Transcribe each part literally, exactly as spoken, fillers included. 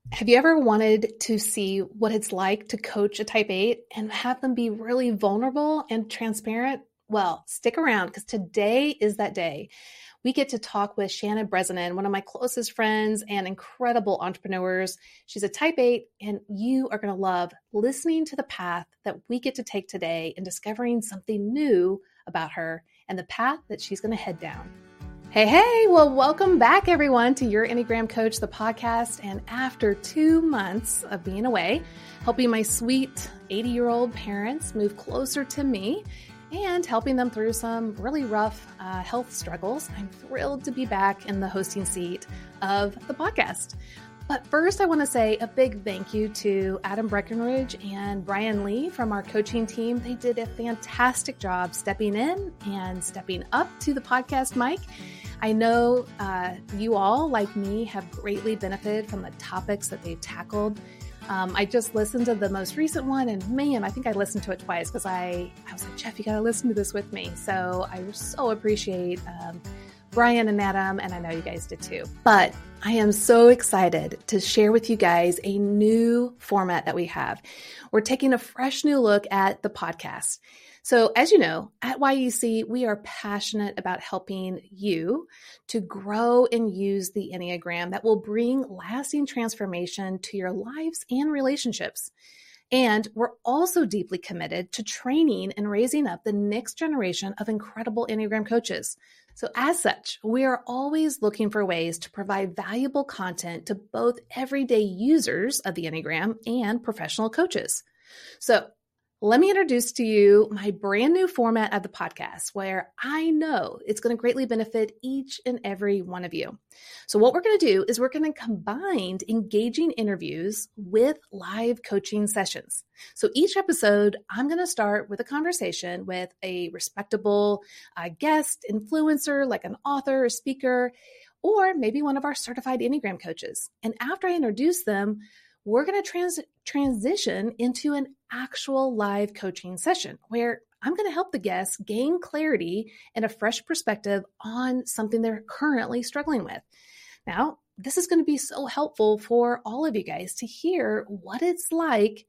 Have you ever wanted to see what it's like to coach a type eight and have them be really vulnerable and transparent? Well, stick around because today is that day. We get to talk with Shannon Bresnan, one of my closest friends and incredible entrepreneurs. She's a type eight, and you are going to love listening to the path that we get to take today and discovering something new about her and the path that she's going to head down. Hey, hey, well, welcome back, everyone, to Your Enneagram Coach, the podcast. And after two months of being away, helping my sweet eighty-year-old parents move closer to me and helping them through some really rough uh, health struggles, I'm thrilled to be back in the hosting seat of the podcast. But first, I want to say a big thank you to Adam Breckenridge and Brian Lee from our coaching team. They did a fantastic job stepping in and stepping up to the podcast mic. I know uh, you all, like me, have greatly benefited from the topics that they've tackled. Um, I just listened to the most recent one, and man, I think I listened to it twice because I, I was like, Jeff, you got to listen to this with me. So I so appreciate um, Brian and Adam, and I know you guys did too. But I am so excited to share with you guys a new format that we have. We're taking a fresh new look at the podcast. So as you know, at Y E C, we are passionate about helping you to grow and use the Enneagram that will bring lasting transformation to your lives and relationships. And we're also deeply committed to training and raising up the next generation of incredible Enneagram coaches. So as such, we are always looking for ways to provide valuable content to both everyday users of the Enneagram and professional coaches. So let me introduce to you my brand new format of the podcast where I know it's going to greatly benefit each and every one of you. So what we're going to do is we're going to combine engaging interviews with live coaching sessions. So each episode, I'm going to start with a conversation with a respectable uh, guest, influencer, like an author or speaker, or maybe one of our certified Enneagram coaches. And after I introduce them, we're going to trans- transition into an actual live coaching session where I'm going to help the guests gain clarity and a fresh perspective on something they're currently struggling with. Now, this is going to be so helpful for all of you guys to hear what it's like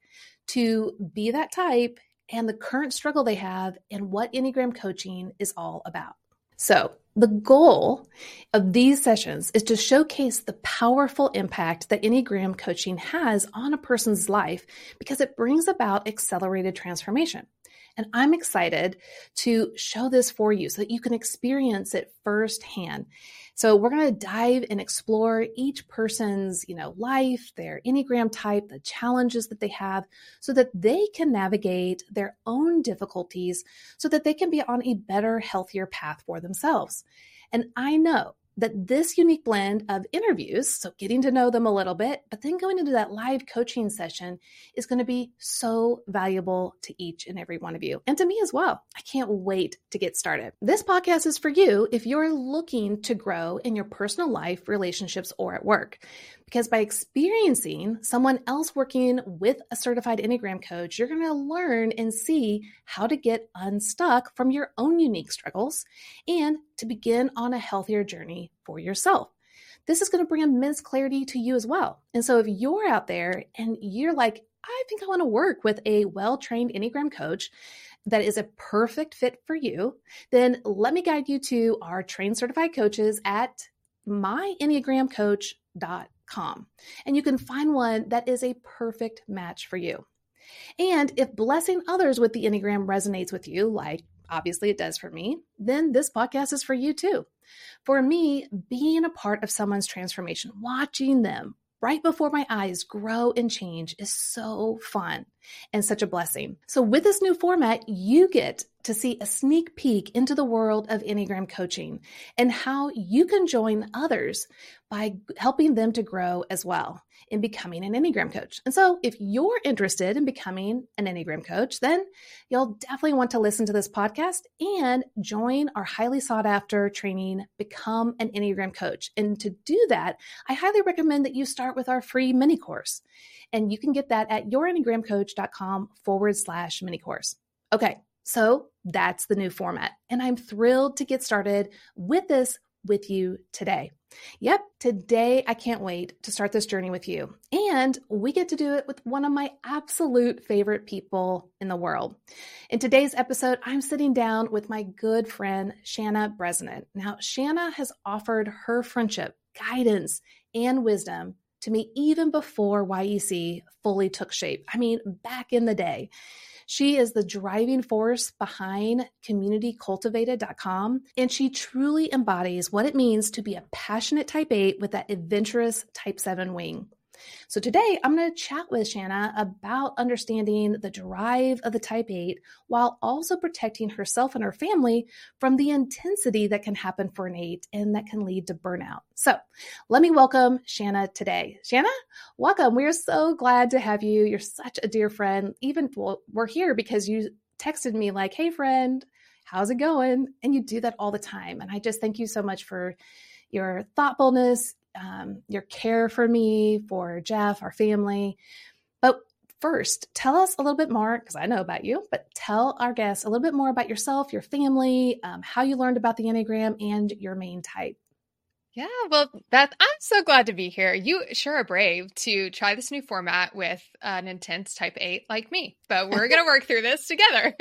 to be that type and the current struggle they have and what Enneagram coaching is all about. So the goal of these sessions is to showcase the powerful impact that Enneagram coaching has on a person's life because it brings about accelerated transformation. And I'm excited to show this for you so that you can experience it firsthand. So we're going to dive and explore each person's, you know, life, their Enneagram type, the challenges that they have so that they can navigate their own difficulties so that they can be on a better, healthier path for themselves. And I know that this unique blend of interviews, so getting to know them a little bit, but then going into that live coaching session is going to be so valuable to each and every one of you and to me as well. I can't wait to get started. This podcast is for you if you're looking to grow in your personal life, relationships, or at work. Because by experiencing someone else working with a certified Enneagram coach, you're going to learn and see how to get unstuck from your own unique struggles and to begin on a healthier journey for yourself. This is going to bring immense clarity to you as well. And so if you're out there and you're like, I think I want to work with a well-trained Enneagram coach that is a perfect fit for you, then let me guide you to our trained certified coaches at my enneagram coach dot com. And you can find one that is a perfect match for you. And if blessing others with the Enneagram resonates with you, like obviously it does for me, then this podcast is for you too. For me, being a part of someone's transformation, watching them right before my eyes grow and change is so fun and such a blessing. So with this new format, you get to see a sneak peek into the world of Enneagram coaching and how you can join others by helping them to grow as well in becoming an Enneagram coach. And so if you're interested in becoming an Enneagram coach, then you'll definitely want to listen to this podcast and join our highly sought after training, Become an Enneagram Coach. And to do that, I highly recommend that you start with our free mini course. And you can get that at yourenneagramcoach.com forward slash mini course. Okay. So that's the new format. And I'm thrilled to get started with this with you today. Yep, today I can't wait to start this journey with you. And we get to do it with one of my absolute favorite people in the world. In today's episode, I'm sitting down with my good friend, Shanna Bresnan. Now, Shanna has offered her friendship, guidance, and wisdom to me even before Y E C fully took shape. I mean, back in the day. She is the driving force behind community cultivated dot com, and she truly embodies what it means to be a passionate type eight with that adventurous type seven wing. So today I'm going to chat with Shanna about understanding the drive of the type eight while also protecting herself and her family from the intensity that can happen for an eight and that can lead to burnout. So let me welcome Shanna today. Shanna, welcome. We're so glad to have you. You're such a dear friend. Even well, we're here because you texted me like, hey friend, how's it going? And you do that all the time. And I just thank you so much for your thoughtfulness, Um, your care for me, for Jeff, our family. But first, tell us a little bit more, because I know about you, but tell our guests a little bit more about yourself, your family, um, how you learned about the Enneagram, and your main type. Yeah, well, Beth, I'm so glad to be here. You sure are brave to try this new format with an intense type eight like me, but we're going to work through this together.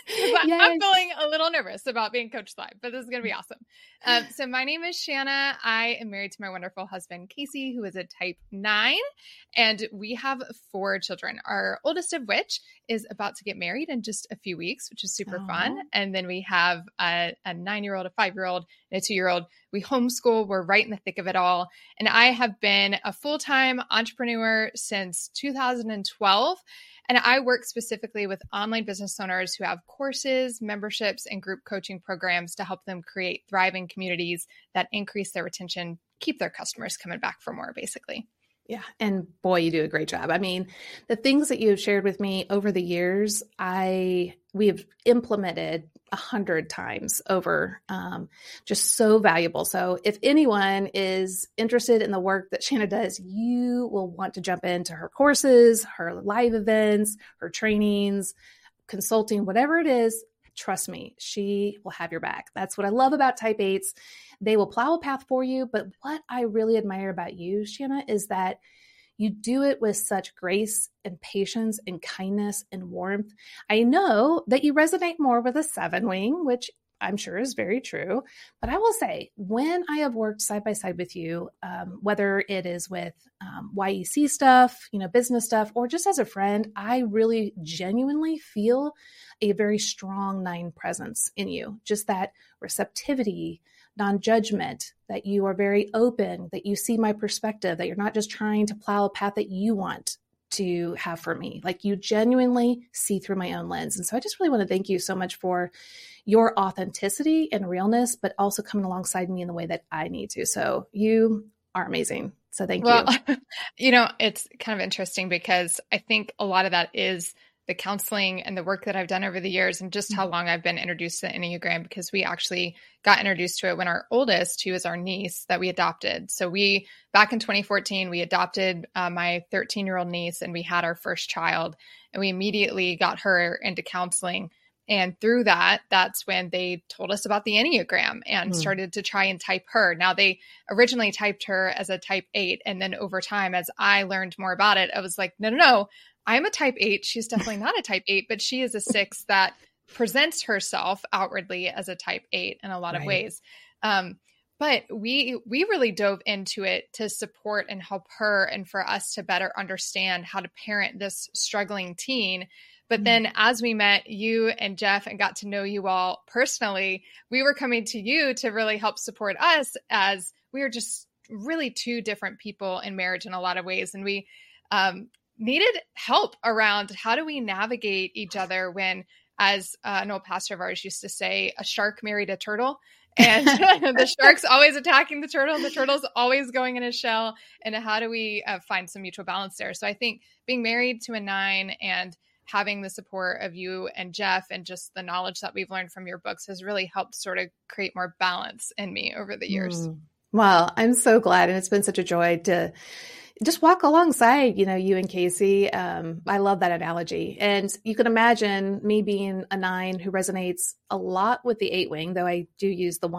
I'm feeling a little nervous about being coached live, but this is going to be awesome. Um, so my name is Shanna. I am married to my wonderful husband, Casey, who is a type nine, and we have four children. Our oldest of which is about to get married in just a few weeks, which is super Aww. fun. And then we have a, a nine-year-old, a five-year-old, and a two-year-old. We homeschool. We're right in the thick of it all. And I have been a full-time entrepreneur since two thousand twelve. And I work specifically with online business owners who have courses, memberships, and group coaching programs to help them create thriving communities that increase their retention, keep their customers coming back for more, basically. Yeah. And boy, you do a great job. I mean, the things that you've shared with me over the years, I, we have implemented a hundred times over, um, just so valuable. So if anyone is interested in the work that Shanna does, you will want to jump into her courses, her live events, her trainings, consulting, whatever it is. Trust me, she will have your back. That's what I love about type eights. They will plow a path for you. But what I really admire about you, Shanna, is that you do it with such grace and patience and kindness and warmth. I know that you resonate more with a seven wing, which I'm sure is very true. But I will say, when I have worked side by side with you, um, whether it is with um, Y E C stuff, you know, business stuff, or just as a friend, I really genuinely feel a very strong nine presence in you. Just that receptivity, non-judgment, that you are very open, that you see my perspective, that you're not just trying to plow a path that you want to have for me. Like you genuinely see through my own lens. And so I just really want to thank you so much for your authenticity and realness, but also coming alongside me in the way that I need to. So you are amazing. So thank well, you. You know, it's kind of interesting because I think a lot of that is the counseling and the work that I've done over the years and just how long I've been introduced to the Enneagram, because we actually got introduced to it when our oldest, who is our niece that we adopted. So we, back in twenty fourteen, we adopted uh, my thirteen year old niece and we had our first child, and we immediately got her into counseling. And through that, that's when they told us about the Enneagram and mm. started to try and type her. Now, they originally typed her as a type eight. And then over time, as I learned more about it, I was like, no, no, no, I'm a type eight. She's definitely not a type eight, but she is a six that presents herself outwardly as a type eight in a lot right. of ways. Um, but we, we really dove into it to support and help her and for us to better understand how to parent this struggling teen. But then as we met you and Jeff and got to know you all personally, we were coming to you to really help support us, as we are just really two different people in marriage in a lot of ways. And we um, needed help around how do we navigate each other when, as uh, an old pastor of ours used to say, a shark married a turtle. And the shark's always attacking the turtle. The turtle's always going in his shell. And how do we uh, find some mutual balance there? So I think being married to a nine and having the support of you and Jeff and just the knowledge that we've learned from your books has really helped sort of create more balance in me over the years. Mm. Well, I'm so glad. And it's been such a joy to just walk alongside, you know, you and Casey. Um, I love that analogy. And you can imagine me being a nine who resonates a lot with the eight wing, though I do use the one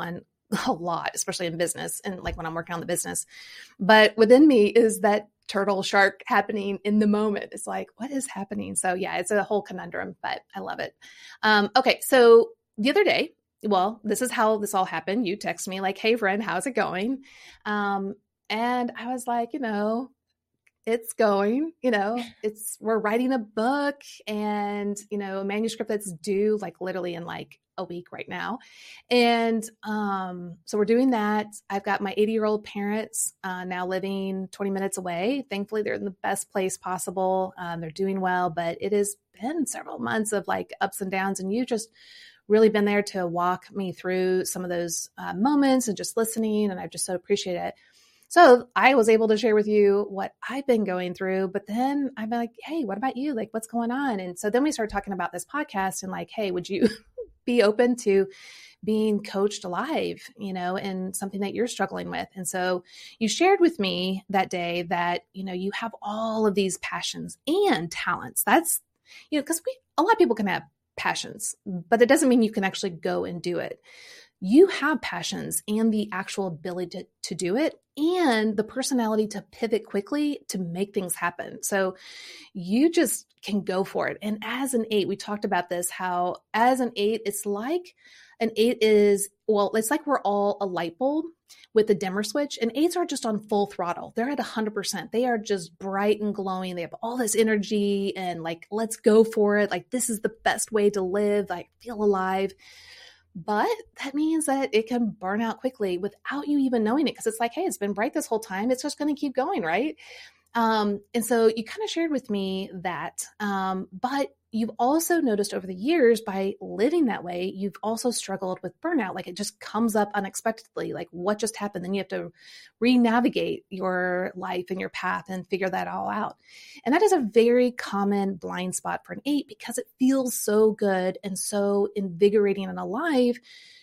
a lot, especially in business and like when I'm working on the business. But within me is that turtle shark happening in the moment. It's like, what is happening? So yeah, it's a whole conundrum, but I love it. Um, okay. So the other day, well, this is how this all happened. You text me like, hey friend, how's it going? Um, and I was like, you know, it's going, you know, it's, we're writing a book and, you know, a manuscript that's due like literally in like a week right now. And um, so we're doing that. I've got my eighty year old parents uh, now living twenty minutes away. Thankfully, they're in the best place possible. Um, they're doing well, but it has been several months of like ups and downs. And you just really been there to walk me through some of those uh, moments and just listening. And I just so appreciate it. So I was able to share with you what I've been going through, but then I've been like, hey, what about you? Like, what's going on? And so then we started talking about this podcast and like, hey, would you be open to being coached live, you know, and something that you're struggling with? And so you shared with me that day that, you know, you have all of these passions and talents. That's, you know, because we, a lot of people can have passions, but it doesn't mean you can actually go and do it. You have passions and the actual ability to, to do it and the personality to pivot quickly to make things happen. So you just can go for it. And as an eight, we talked about this, how as an eight, it's like an eight is, well, it's like we're all a light bulb with a dimmer switch, and eights are just on full throttle. They're at one hundred percent. They are just bright and glowing. They have all this energy and like, let's go for it. Like, this is the best way to live. Like, feel alive. But that means that it can burn out quickly without you even knowing it. Because it's like, hey, it's been bright this whole time. It's just going to keep going, right? Um, and so you kind of shared with me that. Um, but you've also noticed over the years by living that way, you've also struggled with burnout. Like it just comes up unexpectedly. Like what just happened? Then you have to re-navigate your life and your path and figure that all out. And that is a very common blind spot for an eight because it feels so good and so invigorating and alive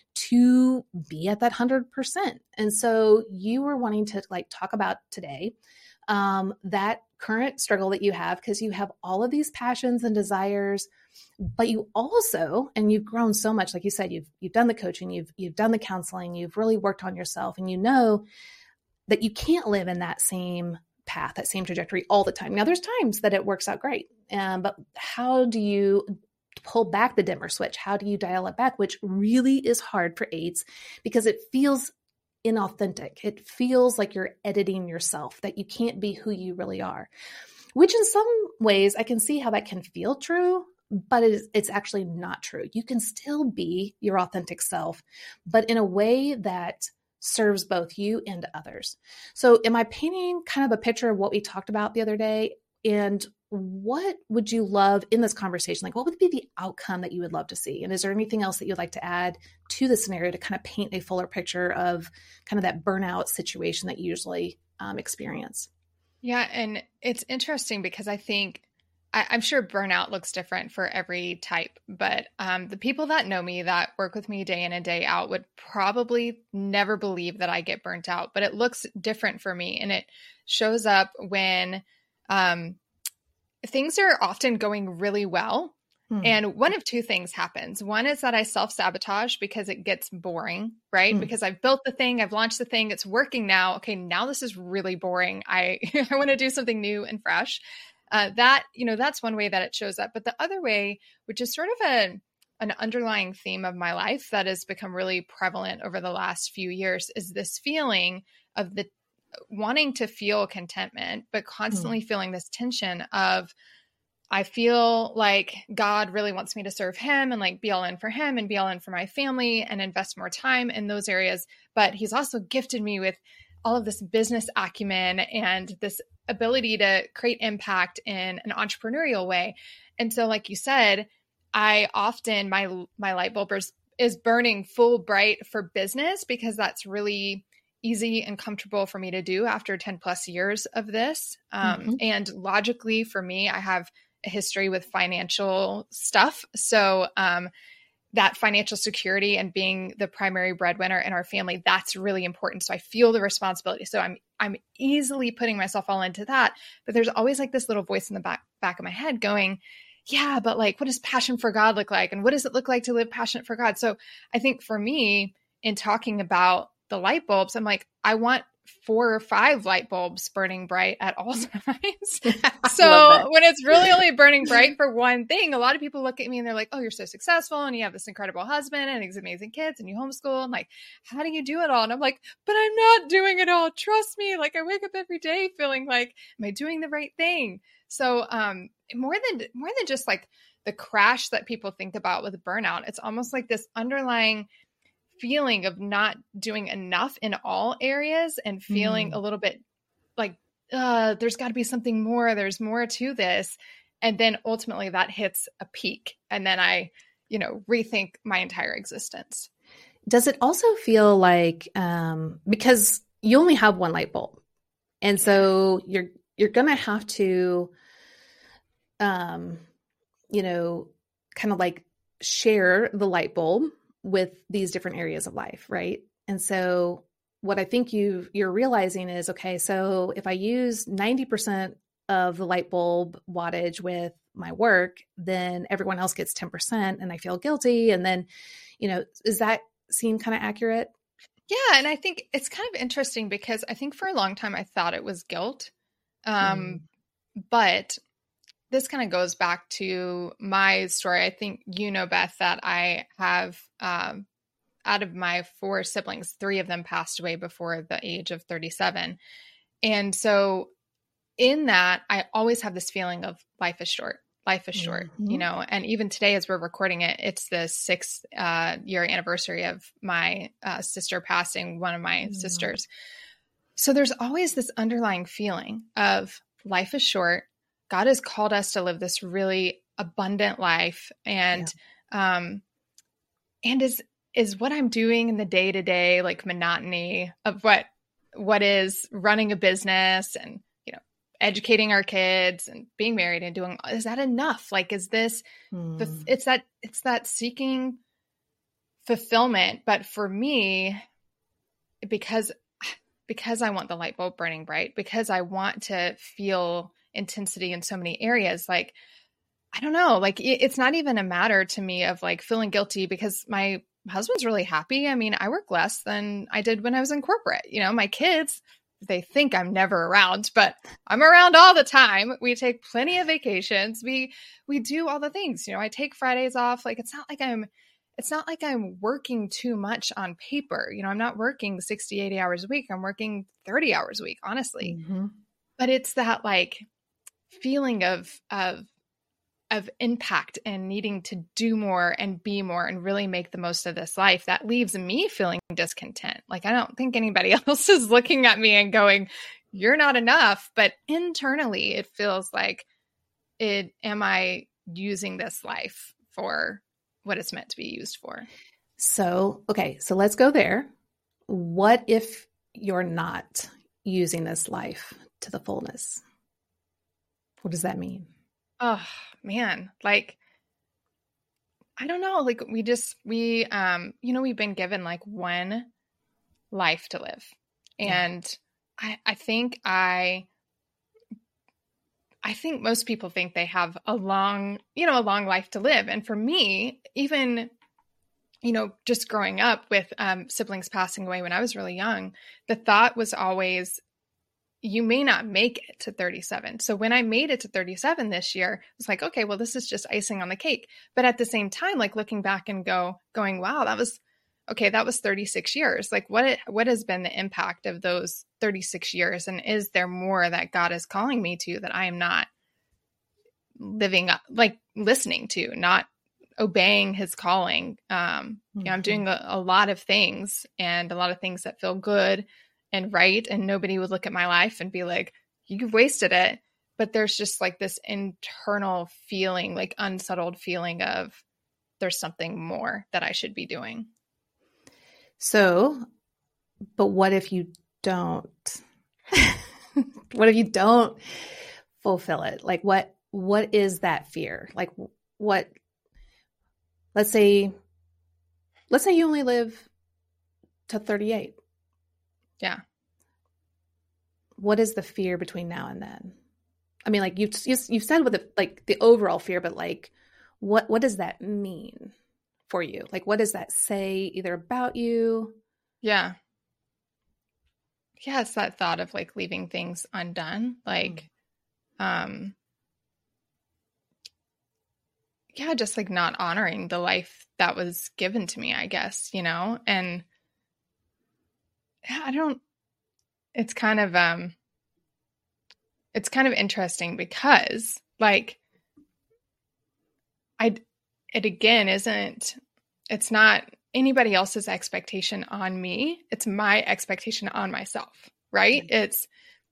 to be at that one hundred percent. And so you were wanting to like talk about today um, that current struggle that you have because you have all of these passions and desires, but you also, and you've grown so much, like you said, you've you've done the coaching, you've you've done the counseling, you've really worked on yourself, and you know that you can't live in that same path, that same trajectory all the time. Now, there's times that it works out great, um, but how do you pull back the dimmer switch? How do you dial it back? Which really is hard for eights because it feels inauthentic. It feels like you're editing yourself, that you can't be who you really are, which in some ways I can see how that can feel true, but it is, it's actually not true. You can still be your authentic self, but in a way that serves both you and others. So am I painting kind of a picture of what we talked about the other day? And what would you love in this conversation? Like, what would be the outcome that you would love to see? And is there anything else that you'd like to add to the scenario to kind of paint a fuller picture of kind of that burnout situation that you usually um, experience? Yeah. And it's interesting because I think, I, I'm sure burnout looks different for every type, but um, the people that know me, that work with me day in and day out would probably never believe that I get burnt out, but it looks different for me. And it shows up when um, things are often going really well. Hmm. And one of two things happens. One is that I self-sabotage because it gets boring, right? Hmm. Because I've built the thing, I've launched the thing, it's working now. Okay, now this is really boring. I, I want to do something new and fresh. Uh, that, you know, that's one way that it shows up. But the other way, which is sort of a, an underlying theme of my life that has become really prevalent over the last few years, is this feeling of the wanting to feel contentment, but constantly mm. feeling this tension of, I feel like God really wants me to serve him and like be all in for him and be all in for my family and invest more time in those areas. But he's also gifted me with all of this business acumen and this ability to create impact in an entrepreneurial way. And so, like you said, I often, my, my light bulb is, is burning full bright for business because that's really easy and comfortable for me to do after ten plus years of this. Um, mm-hmm. And logically for me, I have a history with financial stuff. So um, that financial security and being the primary breadwinner in our family, that's really important. So I feel the responsibility. So I'm, I'm easily putting myself all into that, but there's always like this little voice in the back, back of my head going, yeah, but like, what does passion for God look like? And what does it look like to live passionate for God? So I think for me, in talking about the light bulbs, I'm like, I want four or five light bulbs burning bright at all times. So when it's really only burning bright for one thing, a lot of people look at me and they're like, oh, you're so successful and you have this incredible husband and these amazing kids and you homeschool. And like, how do you do it all? And I'm like, but I'm not doing it all. Trust me. Like I wake up every day feeling like, am I doing the right thing? So um, more than, more than just like the crash that people think about with burnout, it's almost like this underlying feeling of not doing enough in all areas and feeling mm. a little bit like, uh, there's got to be something more. There's more to this. And then ultimately that hits a peak. And then I, you know, rethink my entire existence. Does it also feel like, um, because you only have one light bulb and so you're, you're going to have to, um, you know, kind of like share the light bulb with these different areas of life. Right. And so what I think you you're realizing is, okay, so if I use ninety percent of the light bulb wattage with my work, then everyone else gets ten percent and I feel guilty. And then, you know, does that seem kind of accurate? Yeah. And I think it's kind of interesting because I think for a long time, I thought it was guilt. Um, mm. But this kind of goes back to my story. I think, you know, Beth, that I have, um, out of my four siblings, three of them passed away before the age of thirty-seven. And so in that, I always have this feeling of life is short, life is short, mm-hmm. you know, and even today, as we're recording it, it's the sixth uh, year anniversary of my uh, sister passing, one of my mm-hmm. sisters. So there's always this underlying feeling of life is short. God has called us to live this really abundant life. And, yeah. um, and is, is what I'm doing in the day to day, like monotony of what, what is running a business and, you know, educating our kids and being married and doing, is that enough? Like, is this, hmm. it's that, it's that seeking fulfillment. But for me, because, because I want the light bulb burning bright, because I want to feel intensity in so many areas. Like, I don't know, like it, it's not even a matter to me of like feeling guilty because my husband's really happy. I mean, I work less than I did when I was in corporate. You know, my kids, they think I'm never around, but I'm around all the time. We take plenty of vacations. We, we do all the things, you know, I take Fridays off. Like, it's not like I'm, it's not like I'm working too much on paper. You know, I'm not working sixty, eighty hours a week. I'm working thirty hours a week, honestly. Mm-hmm. But it's that like, feeling of, of, of impact and needing to do more and be more and really make the most of this life that leaves me feeling discontent. Like, I don't think anybody else is looking at me and going, you're not enough. But internally it feels like it, am I using this life for what it's meant to be used for? So, okay. So let's go there. What if you're not using this life to the fullness? What does that mean? Oh man. Like, I don't know. Like we just, we, um, you know, we've been given like one life to live. And yeah. I, I think I, I think most people think they have a long, you know, a long life to live. And for me, even, you know, just growing up with um, siblings passing away when I was really young, the thought was always, you may not make it to thirty-seven. So when I made it to thirty-seven this year, I was like, okay, well, this is just icing on the cake. But at the same time, like looking back and go, going, wow, that was, okay, that was thirty-six years. Like what, what has been the impact of those thirty-six years? And is there more that God is calling me to that I am not living up, like listening to, not obeying his calling? Um, mm-hmm. You know, I'm doing a, a lot of things and a lot of things that feel good and right. And nobody would look at my life and be like, you've wasted it. But there's just like this internal feeling, like unsettled feeling of there's something more that I should be doing. So, but what if you don't, what if you don't fulfill it? Like what, what is that fear? Like what, let's say, let's say you only live to thirty-eight. Yeah. What is the fear between now and then? I mean, like you've, you've said with the, like the overall fear, but like, what, what does that mean for you? Like, what does that say either about you? Yeah. Yeah, it's that thought of like leaving things undone. Like, mm. um, yeah, just like not honoring the life that was given to me, I guess, you know? And yeah, I don't, it's kind of, um, it's kind of interesting because like, I, it again isn't, it's not anybody else's expectation on me. It's my expectation on myself, right? right. It's,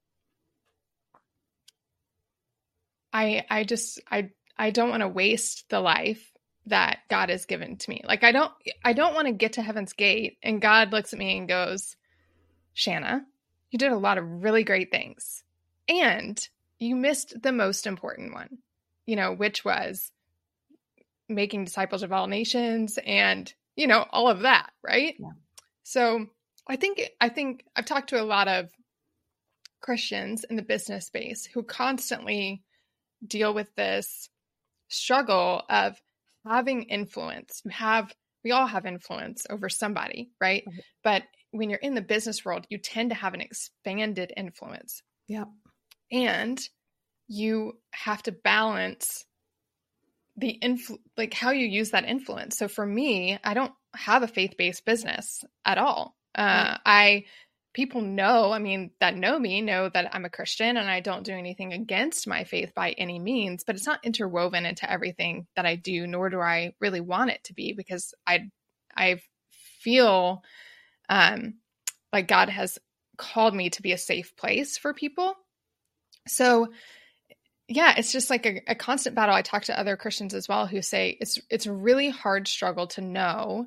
I, I just, I, I don't want to waste the life that God has given to me. Like, I don't, I don't want to get to heaven's gate and God looks at me and goes, Shanna, you did a lot of really great things and you missed the most important one, you know, which was making disciples of all nations and, you know, all of that. Right. Yeah. So I think, I think I've talked to a lot of Christians in the business space who constantly deal with this struggle of having influence. You have, we all have influence over somebody, right? right? But when you're in the business world, you tend to have an expanded influence. Yeah. And you have to balance the influ- like how you use that influence. So for me, I don't have a faith-based business at all. Uh, right. I, people know, I mean, that know me know that I'm a Christian and I don't do anything against my faith by any means, but it's not interwoven into everything that I do, nor do I really want it to be, because I, I feel um, like God has called me to be a safe place for people. So yeah, it's just like a, a constant battle. I talk to other Christians as well who say it's, it's a really hard struggle to know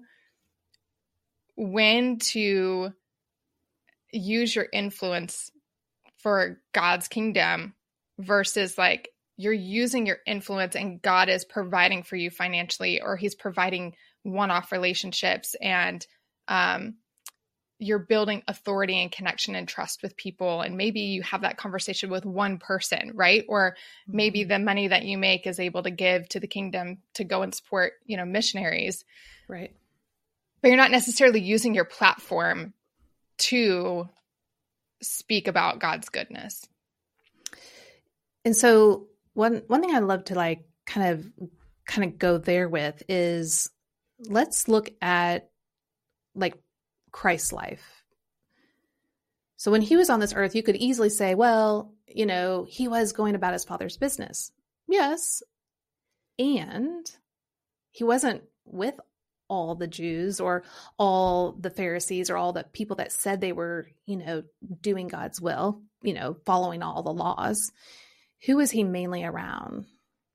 when to use your influence for God's kingdom versus like you're using your influence and God is providing for you financially, or he's providing one-off relationships and um, you're building authority and connection and trust with people. And maybe you have that conversation with one person, right? Or maybe mm-hmm. the money that you make is able to give to the kingdom to go and support, you know, missionaries. Right. But you're not necessarily using your platform to speak about God's goodness. And so one, one thing I'd love to like kind of, kind of go there with is let's look at like Christ's life. So when he was on this earth, you could easily say, well, you know, he was going about his father's business. Yes. And he wasn't with all the Jews or all the Pharisees or all the people that said they were, you know, doing God's will, you know, following all the laws. Who was he mainly around?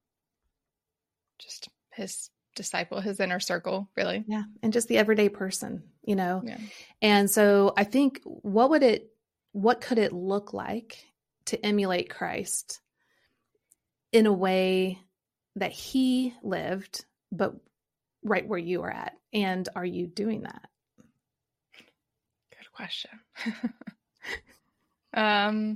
Just his disciple, his inner circle, really. Yeah. And just the everyday person, you know? Yeah. And so I think what would it, what could it look like to emulate Christ in a way that he lived, but right where you are at? And are you doing that? Good question. um,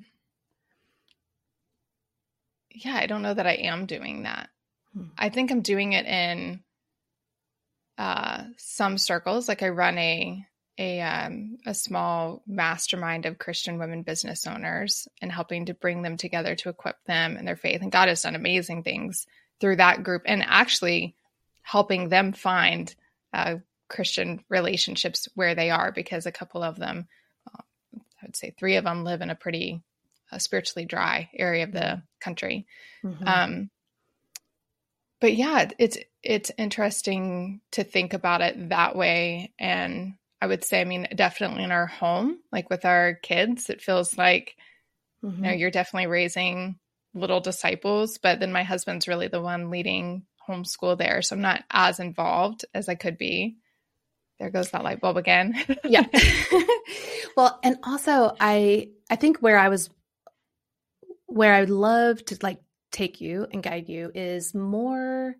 yeah, I don't know that I am doing that. Hmm. I think I'm doing it in uh, some circles. Like I run a a um, a small mastermind of Christian women business owners and helping to bring them together to equip them in their faith. And God has done amazing things through that group, and actually helping them find uh, Christian relationships where they are, because a couple of them, uh, I would say three of them, live in a pretty uh, spiritually dry area of the country. Mm-hmm. Um, but yeah, it's it's interesting to think about it that way. And I would say, I mean, definitely in our home, like with our kids, it feels like, mm-hmm. you know, you're definitely raising little disciples, but then my husband's really the one leading homeschool there. So I'm not as involved as I could be. There goes that light bulb again. Yeah. Well, and also I, I think where I was, where I would love to like take you and guide you is more,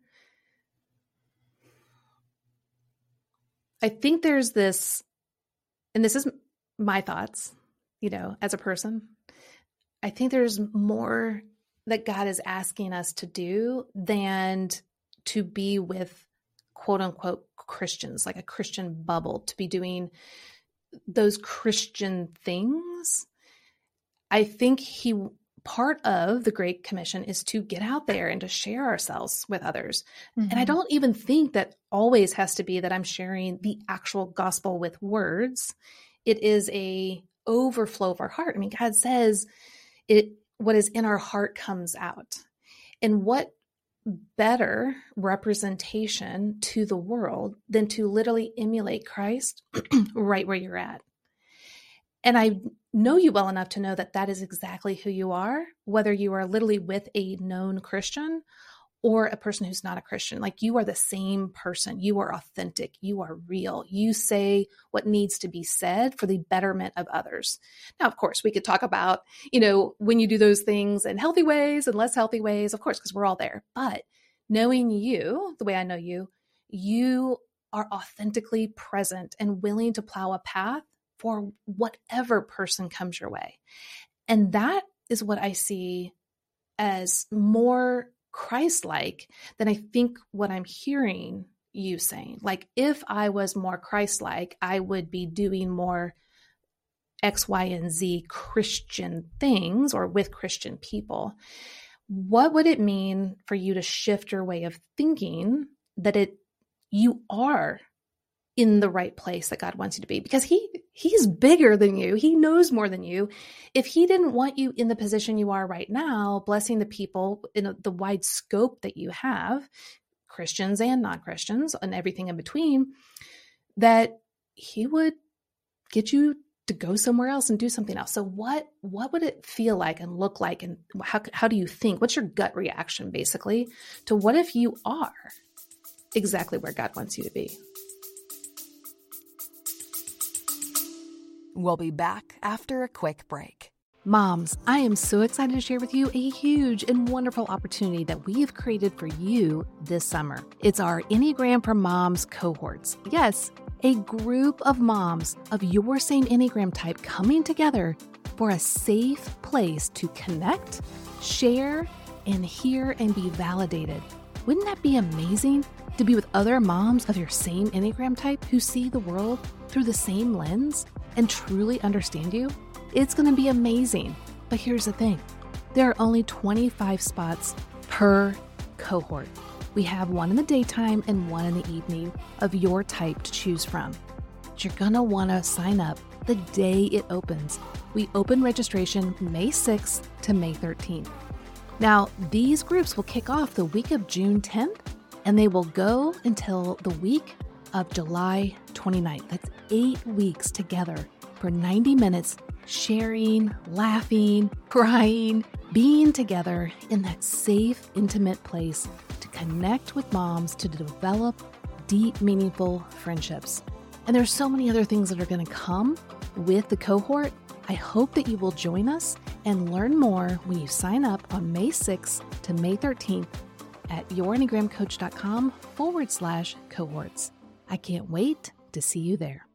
I think there's this, and this is my thoughts, you know, as a person, I think there's more that God is asking us to do than to be with quote unquote Christians, like a Christian bubble, to be doing those Christian things. I think he part of the Great Commission is to get out there and to share ourselves with others. Mm-hmm. And I don't even think that always has to be that I'm sharing the actual gospel with words. It is a overflow of our heart. I mean, God says it, what is in our heart comes out. And what better representation to the world than to literally emulate Christ right where you're at. And I know you well enough to know that that is exactly who you are, whether you are literally with a known Christian or a person who's not a Christian. Like, you are the same person. You are authentic. You are real. You say what needs to be said for the betterment of others. Now, of course, we could talk about, you know, when you do those things in healthy ways and less healthy ways, of course, because we're all there. But knowing you, the way I know you, you are authentically present and willing to plow a path for whatever person comes your way. And that is what I see as more Christ-like than I think what I'm hearing you saying. Like, if I was more Christ-like, I would be doing more X, Y, and Z Christian things or with Christian people. What would it mean for you to shift your way of thinking that it you are in the right place that God wants you to be? Because he he's bigger than you. He knows more than you. If he didn't want you in the position you are right now, blessing the people in the wide scope that you have, Christians and non-Christians and everything in between, that he would get you to go somewhere else and do something else. So what what would it feel like and look like? And how how do you think? What's your gut reaction, basically, to what if you are exactly where God wants you to be? We'll be back after a quick break. Moms, I am so excited to share with you a huge and wonderful opportunity that we have created for you this summer. It's our Enneagram for Moms cohorts. Yes, a group of moms of your same Enneagram type coming together for a safe place to connect, share, and hear and be validated. Wouldn't that be amazing to be with other moms of your same Enneagram type who see the world through the same lens and truly understand you? It's going to be amazing. But here's the thing. There are only twenty-five spots per cohort. We have one in the daytime and one in the evening of your type to choose from. But you're going to want to sign up the day it opens. We open registration May sixth to May thirteenth. Now, these groups will kick off the week of June tenth, and they will go until the week of July twenty-ninth. That's eight weeks together for ninety minutes, sharing, laughing, crying, being together in that safe, intimate place to connect with moms, to develop deep, meaningful friendships. And there's so many other things that are going to come with the cohort. I hope that you will join us and learn more when you sign up on May sixth to May thirteenth at yourenneagramcoach.com forward slash cohorts. I can't wait to see you there.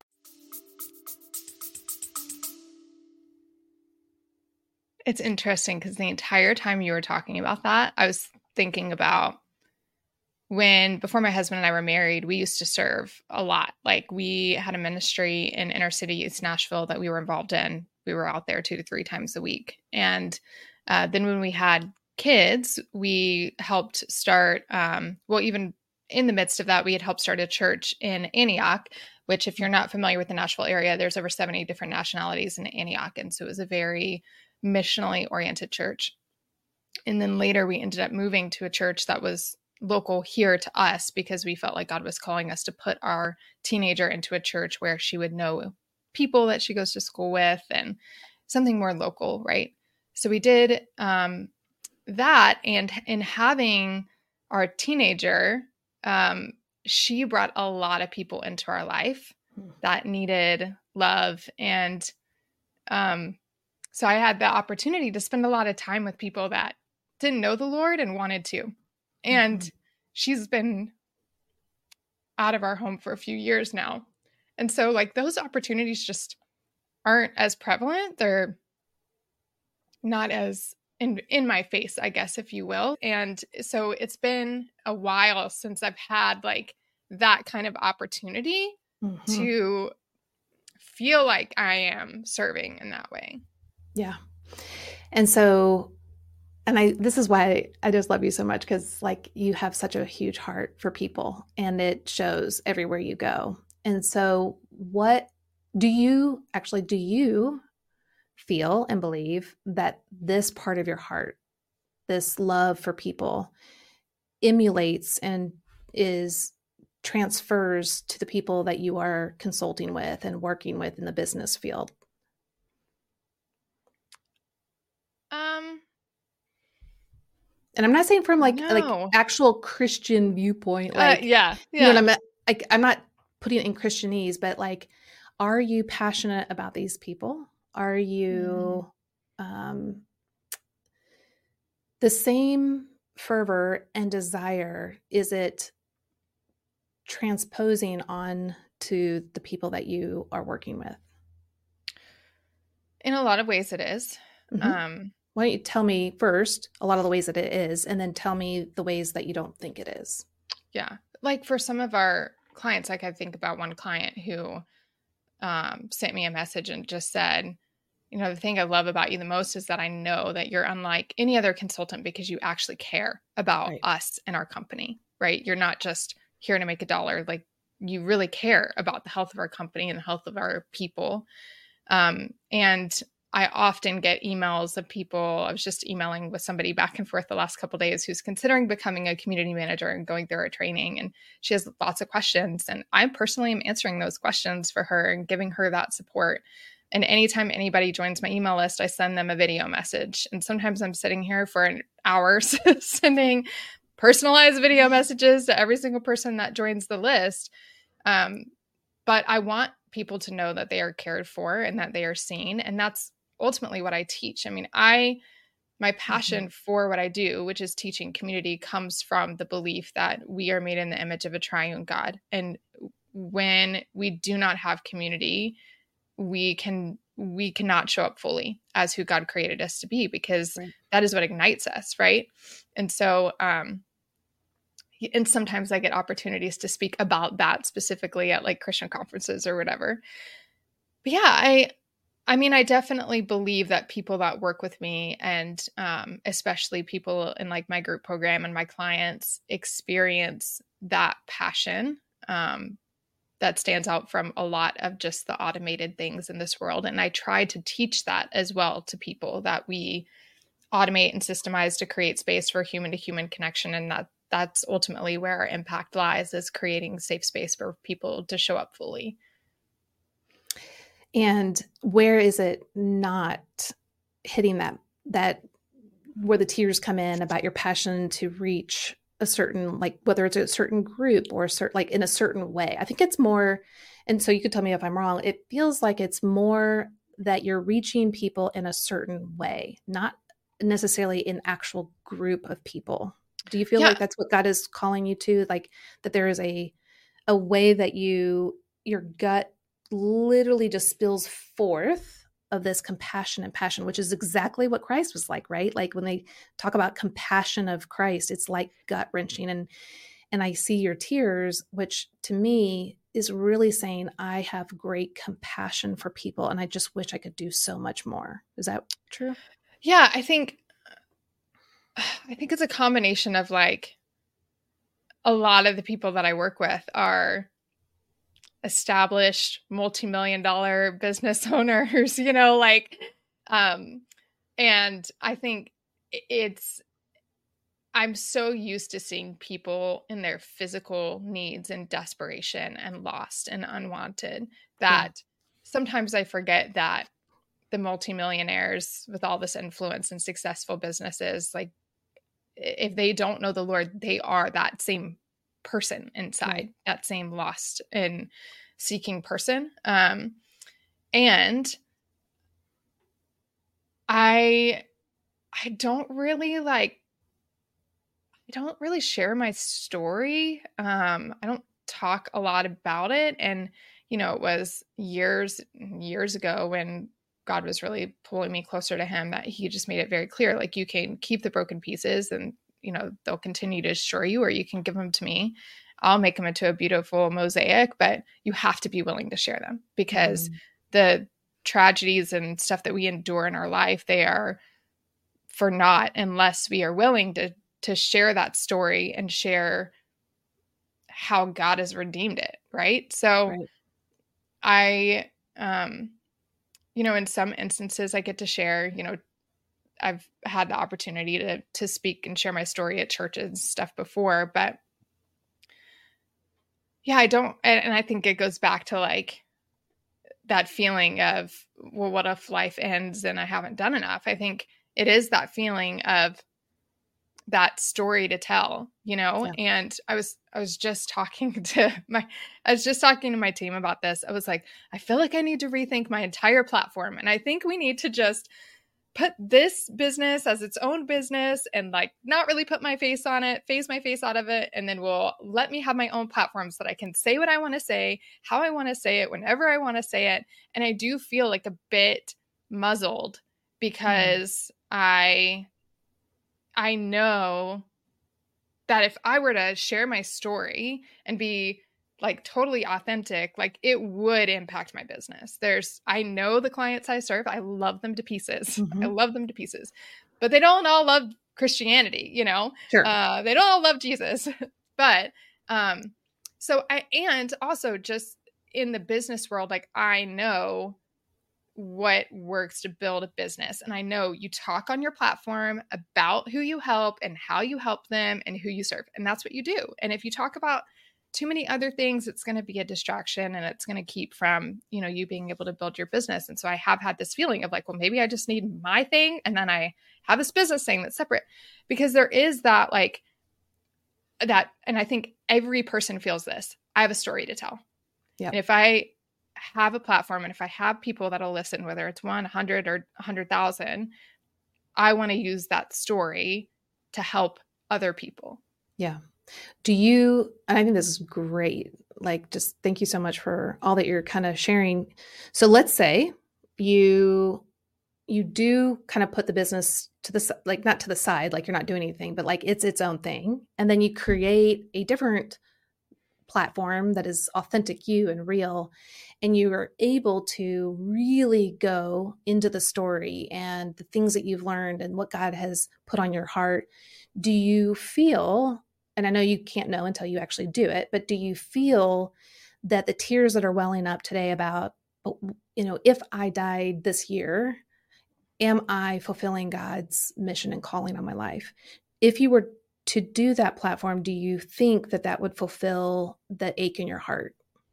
It's interesting because the entire time you were talking about that, I was thinking about when, before my husband and I were married, we used to serve a lot. Like, we had a ministry in inner city East Nashville that we were involved in. We were out there two to three times a week. And uh, then when we had kids, we helped start, um, well, even in the midst of that, we had helped start a church in Antioch, which, if you're not familiar with the Nashville area, there's over seventy different nationalities in Antioch. And so it was a very missionally oriented church. And then later we ended up moving to a church that was local here to us because we felt like God was calling us to put our teenager into a church where she would know people that she goes to school with and something more local, right? So we did um, that. And in having our teenager, um, she brought a lot of people into our life that needed love. And um, so I had the opportunity to spend a lot of time with people that didn't know the Lord and wanted to. And mm-hmm. she's been out of our home for a few years now. And so, like, those opportunities just aren't as prevalent. They're not as in, in my face, I guess, if you will. And so it's been a while since I've had like that kind of opportunity Mm-hmm. to feel like I am serving in that way. Yeah. And so, and I, this is why I just love you so much, because like you have such a huge heart for people and it shows everywhere you go. And so what do you actually, do you feel and believe that this part of your heart, this love for people, emulates and is transfers to the people that you are consulting with and working with in the business field? Um, And I'm not saying from like No. like actual Christian viewpoint, uh, like yeah, you know yeah. what I'm like I'm not putting it in Christianese, but like, are you passionate about these people? Are you um, the same fervor and desire? Is it transposing on to the people that you are working with? In a lot of ways it is. Mhm. Um, Why don't you tell me first a lot of the ways that it is, and then tell me the ways that you don't think it is? yeah. Like for some of our clients, like I think about one client who um, sent me a message and just said, you know, the thing I love about you the most is that I know that you're unlike any other consultant because you actually care about Right. us and our company, right? You're not just here to make a dollar. Like you really care about the health of our company and the health of our people. Um, and I often get emails of people. I was just emailing with somebody back and forth the last couple of days who's considering becoming a community manager and going through our training. And she has lots of questions. And I personally am answering those questions for her and giving her that support. And anytime anybody joins my email list, I send them a video message. And sometimes I'm sitting here for an hour sending personalized video messages to every single person that joins the list. Um, but I want people to know that they are cared for and that they are seen. And that's ultimately what I teach. I mean, I, my passion mm-hmm. for what I do, which is teaching community, comes from the belief that we are made in the image of a triune God. And when we do not have community, we can, we cannot show up fully as who God created us to be, because right. that is what ignites us. Right. And so, um, and sometimes I get opportunities to speak about that specifically at like Christian conferences or whatever. But yeah, I, I mean, I definitely believe that people that work with me, and um, especially people in like my group program and my clients, experience that passion um, that stands out from a lot of just the automated things in this world. And I try to teach that as well to people, that we automate and systemize to create space for human to human connection. And that that's ultimately where our impact lies, is creating safe space for people to show up fully. And where is it not hitting that, that where the tears come in about your passion to reach a certain, like whether it's a certain group or a certain, like in a certain way? I think it's more, and so you could tell me if I'm wrong, it feels like it's more that you're reaching people in a certain way, not necessarily an actual group of people. Do you feel yeah. like that's what God is calling you to? Like that there is a, a way that you, your gut literally just spills forth of this compassion and passion, which is exactly what Christ was like, right? Like when they talk about compassion of Christ, it's like gut wrenching. And, and I see your tears, which to me is really saying, I have great compassion for people. And I just wish I could do so much more. Is that true? Yeah, I think, I think it's a combination of like, a lot of the people that I work with are established multi-million dollar business owners, you know, like, um, and I think it's, I'm so used to seeing people in their physical needs and desperation and lost and unwanted that yeah. sometimes I forget that the multimillionaires with all this influence and successful businesses, like if they don't know the Lord, they are that same person inside, right. that same lost and seeking person. Um, and I, I don't really like, I don't really share my story. Um, I don't talk a lot about it. And, you know, it was years, years ago when God was really pulling me closer to him, that he just made it very clear, like, you can keep the broken pieces and, you know, they'll continue to destroy you, or you can give them to me I'll make them into a beautiful mosaic, but you have to be willing to share them because mm. the tragedies and stuff that we endure in our life, they are for naught unless we are willing to to share that story and share how God has redeemed it. Right. So right. I, um, you know, in some instances I get to share, you know, I've had the opportunity to, to speak and share my story at churches and stuff before, but yeah, I don't, and, and I think it goes back to like that feeling of, well, what if life ends and I haven't done enough? I think it is that feeling of that story to tell, you know? Yeah. And I was, I was just talking to my, I was just talking to my team about this. I was like, I feel like I need to rethink my entire platform. And I think we need to just put this business as its own business and like not really put my face on it, phase my face out of it. And then we'll let me have my own platform so that I can say what I want to say, how I want to say it, whenever I want to say it. And I do feel like a bit muzzled because mm. I, I know that if I were to share my story and be like totally authentic, like it would impact my business. There's, I know the clients I serve, I love them to pieces. Mm-hmm. I love them to pieces, but they don't all love Christianity, you know, sure. uh, they don't all love Jesus, but, um, so I, and also just in the business world, like I know what works to build a business. And I know you talk on your platform about who you help and how you help them and who you serve. And that's what you do. And if you talk about too many other things, it's going to be a distraction and it's going to keep from, you know, you being able to build your business. And so I have had this feeling of like, well, maybe I just need my thing. And then I have this business thing that's separate because there is that like that. And I think every person feels this. I have a story to tell. Yeah. And if I have a platform and if I have people that'll listen, whether it's one, a hundred or a hundred thousand, I want to use that story to help other people. Yeah. Do you, and I think this is great. Like, just thank you so much for all that you're kind of sharing. So let's say you, you do kind of put the business to the, like not to the side, like you're not doing anything, but like it's its own thing. And then you create a different platform that is authentic you and real. And you are able to really go into the story and the things that you've learned and what God has put on your heart. Do you feel, and I know you can't know until you actually do it, but do you feel that the tears that are welling up today about, you know, if I died this year, am I fulfilling God's mission and calling on my life? If you were to do that platform, do you think that that would fulfill that ache in your heart?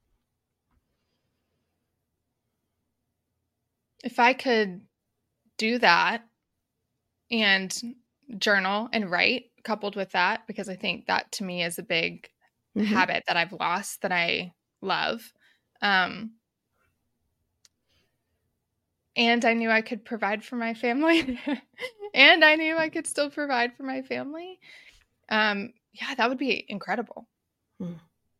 If I could do that and journal and write coupled with that, because I think that to me is a big mm-hmm. habit that I've lost that I love. Um, and I knew I could provide for my family and I knew I could still provide for my family. Um, yeah, that would be incredible. Hmm.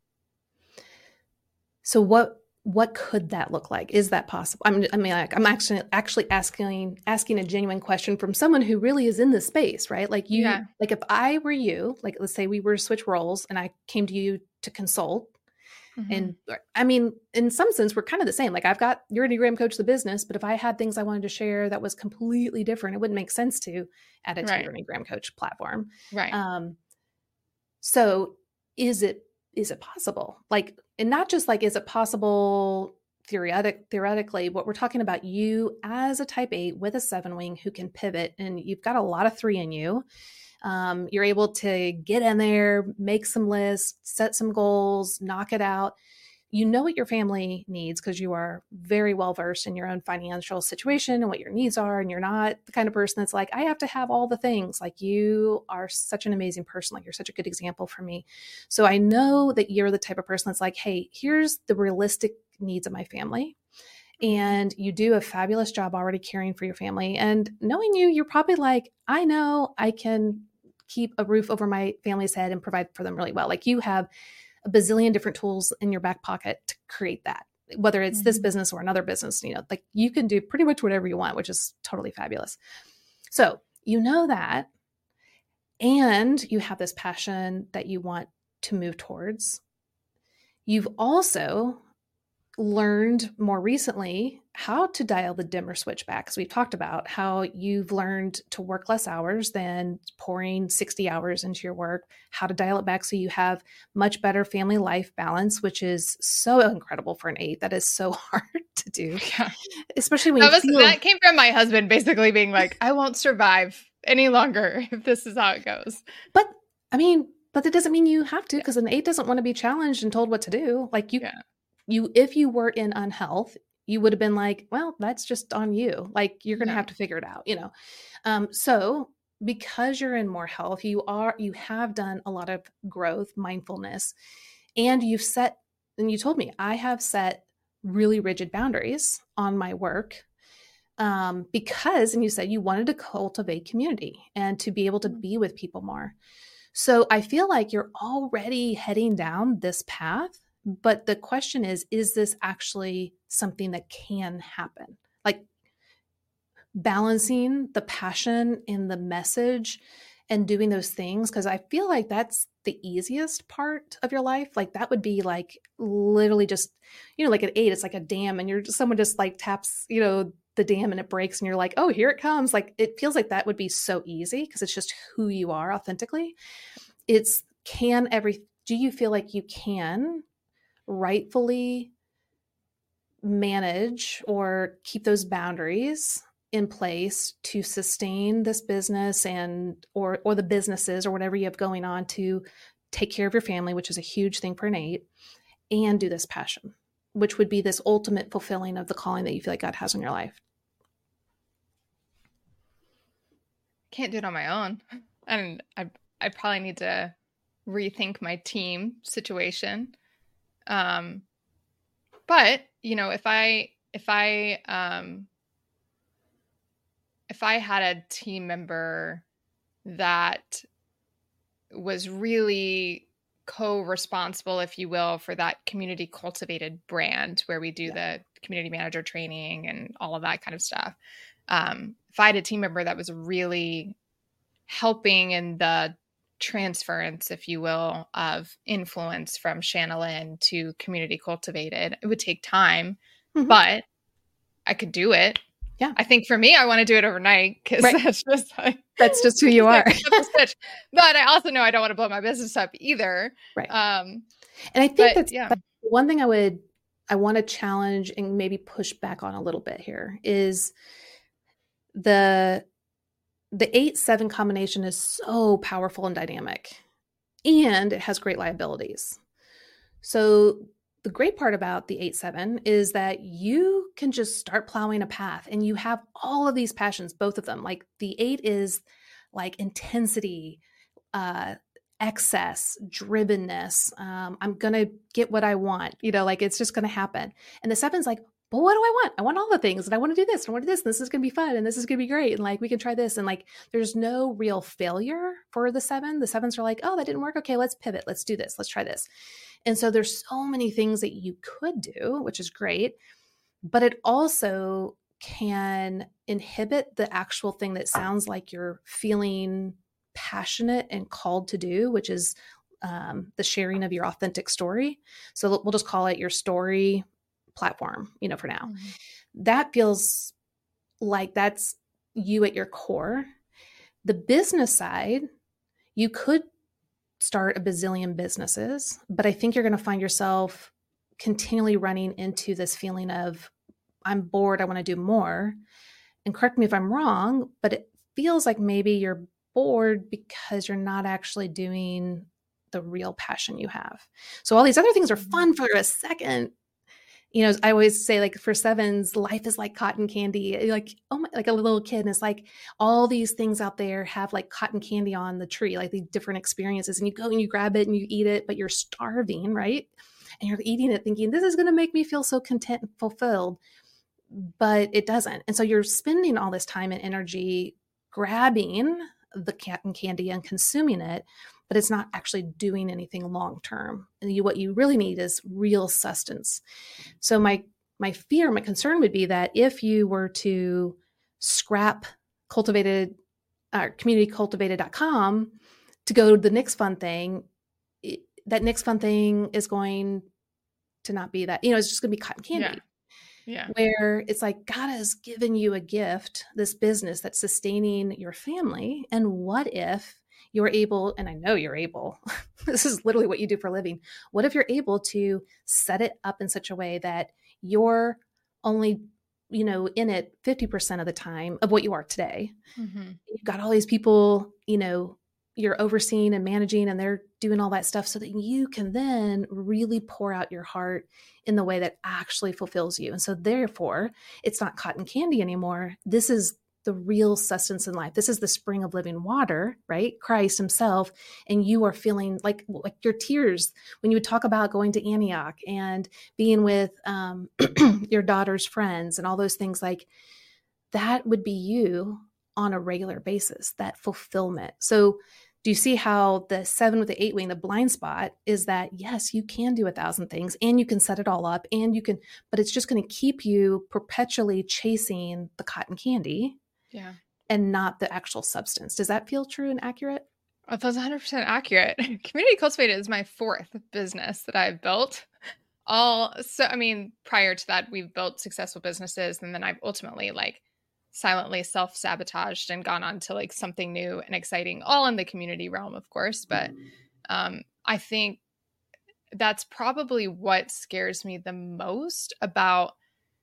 So what, what could that look like? Is that possible? I'm, I mean, like, I'm actually, actually asking, asking a genuine question from someone who really is in this space, right? Like you, yeah. like if I were you, like, let's say we were to switch roles and I came to you to consult mm-hmm. and I mean, in some sense, we're kind of the same. Like I've got your Enneagram coach, the business, but if I had things I wanted to share that was completely different, it wouldn't make sense to add it right. to your Enneagram coach platform. Right. Um, so is it, is it possible? Like, and not just like, is it possible theoretic, theoretically, what we're talking about you as a type eight with a seven wing who can pivot and you've got a lot of three in you. Um, you're able to get in there, make some lists, set some goals, knock it out. You know what your family needs because you are very well versed in your own financial situation and what your needs are. And you're not the kind of person that's like, I have to have all the things. Like you are such an amazing person. Like you're such a good example for me. So I know that you're the type of person that's like, hey, here's the realistic needs of my family. And you do a fabulous job already caring for your family. And knowing you, you're probably like, I know I can keep a roof over my family's head and provide for them really well. Like you have a bazillion different tools in your back pocket to create that, whether it's mm-hmm. this business or another business, you know, like you can do pretty much whatever you want, which is totally fabulous. So you know that, and you have this passion that you want to move towards. You've also learned more recently how to dial the dimmer switch back, because we've talked about how you've learned to work less hours than pouring sixty hours into your work, how to dial it back so you have much better family life balance, which is so incredible for an eight. That is so hard to do, Yeah. especially when that you was, feel... that came from my husband basically being like, I won't survive any longer if this is how it goes. But I mean, but that doesn't mean you have to, because an eight doesn't want to be challenged and told what to do. Like you, Yeah. you, if you were in unhealth, you would have been like, well, that's just on you. Like you're going to Yeah. have to figure it out, you know? Um, so because you're in more health, you are, you have done a lot of growth, mindfulness, and you've set, and you told me, I have set really rigid boundaries on my work. Um, because, and you said you wanted to cultivate community and to be able to be with people more. So I feel like you're already heading down this path. But the question is, is this actually something that can happen? Like balancing the passion and the message and doing those things. Cause I feel like that's the easiest part of your life. Like that would be like literally just, you know, like at eight, it's like a dam and you're just, someone just like taps, you know, the dam and it breaks and you're like, oh, here it comes. Like it feels like that would be so easy because it's just who you are authentically. It's can every, do you feel like you can rightfully manage or keep those boundaries in place to sustain this business and or or the businesses or whatever you have going on to take care of your family, which is a huge thing for an eight, and do this passion, which would be this ultimate fulfilling of the calling that you feel like God has in your life? Can't do it on my own. And I I probably need to rethink my team situation. Um, but you know, if I, if I, um, if I had a team member that was really co-responsible, if you will, for that community cultivated brand where we do yeah. the community manager training and all of that kind of stuff. Um, if I had a team member that was really helping in the transference, if you will, of influence from Shanalyn to community cultivated, it would take time, mm-hmm. but I could do it. Yeah. I think for me, I want to do it overnight because right. that's just like, that's just who you are. But I also know I don't want to blow my business up either. Right. Um, and I think but, that's, yeah. that's one thing I would, I want to challenge and maybe push back on a little bit here is the, the eight seven combination is so powerful and dynamic, and it has great liabilities. So the great part about the eight seven is that you can just start plowing a path and you have all of these passions, both of them. Like the eight is like intensity, uh, excess, drivenness. Um, I'm going to get what I want, you know, like it's just going to happen. And the seven's like, but what do I want? I want all the things and I want to do this. And I want to do this. And this is going to be fun. And this is going to be great. And like, we can try this. And like, there's no real failure for the seven. The sevens are like, oh, that didn't work. Okay, let's pivot. Let's do this. Let's try this. And so there's so many things that you could do, which is great, but it also can inhibit the actual thing that sounds like you're feeling passionate and called to do, which is um, the sharing of your authentic story. So we'll just call it your story platform, you know, for now. Mm-hmm. That feels like that's you at your core. The business side, you could start a bazillion businesses, but I think you're going to find yourself continually running into this feeling of, I'm bored, I want to do more. And correct me if I'm wrong, but it feels like maybe you're bored because you're not actually doing the real passion you have. So all these other things are fun for a second. You know, I always say, like, for sevens, life is like cotton candy. Like, oh my, like a little kid. And it's like all these things out there have like cotton candy on the tree, like these different experiences. And you go and you grab it and you eat it, but you're starving, right? And you're eating it thinking, this is going to make me feel so content and fulfilled. But it doesn't. And so you're spending all this time and energy grabbing the cotton candy and consuming it, but it's not actually doing anything long-term. And you, what you really need is real sustenance. So my, my fear, my concern would be that if you were to scrap cultivated, uh, community cultivated dot com to go to the next fun thing, it, that next fun thing is going to not be that, you know, it's just going to be cotton candy. Yeah. Yeah. Where it's like, God has given you a gift, this business that's sustaining your family. And what if you're able, and I know you're able, this is literally what you do for a living. What if you're able to set it up in such a way that you're only, you know, in it fifty percent of the time of what you are today? Mm-hmm. You've got all these people, you know, you're overseeing and managing, and they're doing all that stuff so that you can then really pour out your heart in the way that actually fulfills you. And so therefore, it's not cotton candy anymore. This is the real sustenance in life. This is the spring of living water, right? Christ himself. And you are feeling like, like your tears when you would talk about going to Antioch and being with um, your daughter's friends and all those things, like that would be you on a regular basis, that fulfillment. So do you see how the seven with the eight wing, the blind spot is that, yes, you can do a thousand things and you can set it all up and you can, but it's just going to keep you perpetually chasing the cotton candy. Yeah. And not the actual substance. Does that feel true and accurate? Oh, that's one hundred percent accurate. Community Cultivated is my fourth business that I've built. All so, I mean, prior to that, we've built successful businesses, and then I've ultimately like silently self-sabotaged and gone on to like something new and exciting, all in the community realm, of course. But um, I think that's probably what scares me the most about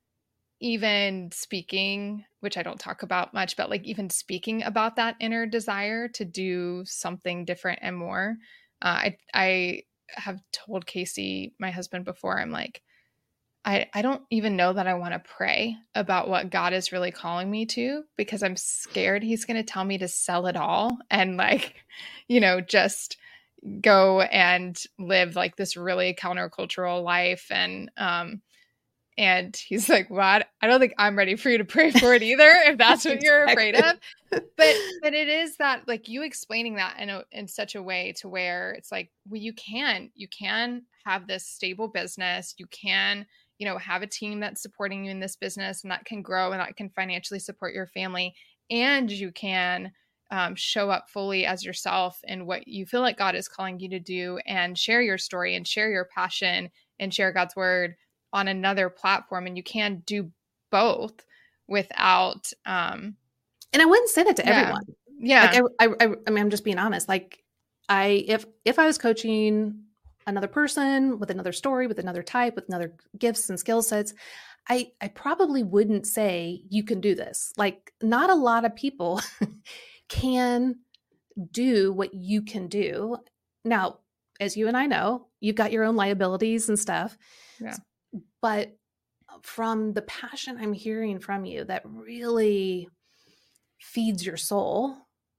even speaking, which I don't talk about much, but like even speaking about that inner desire to do something different and more. Uh, I I have told Casey, my husband, before, I'm like, I, I don't even know that I want to pray about what God is really calling me to, because I'm scared he's going to tell me to sell it all and like, you know, just go and live like this really countercultural life. And, um, And he's like, what? I don't think I'm ready for you to pray for it either, if that's what you're afraid of. But but it is that, like, you explaining that in a, in such a way to where it's like, well, you can, you can have this stable business. You can, you know, have a team that's supporting you in this business and that can grow and that can financially support your family. And you can um, show up fully as yourself in what you feel like God is calling you to do, and share your story and share your passion and share God's word on another platform. And you can do both without um and I wouldn't say that to yeah. everyone. Yeah. Like I, I, I mean, I'm just being honest. Like I, if, if I was coaching another person with another story, with another type, with another gifts and skill sets, I, I probably wouldn't say you can do this. Like not a lot of people can do what you can do. Now, as you and I know, you've got your own liabilities and stuff. Yeah. But from the passion I'm hearing from you that really feeds your soul,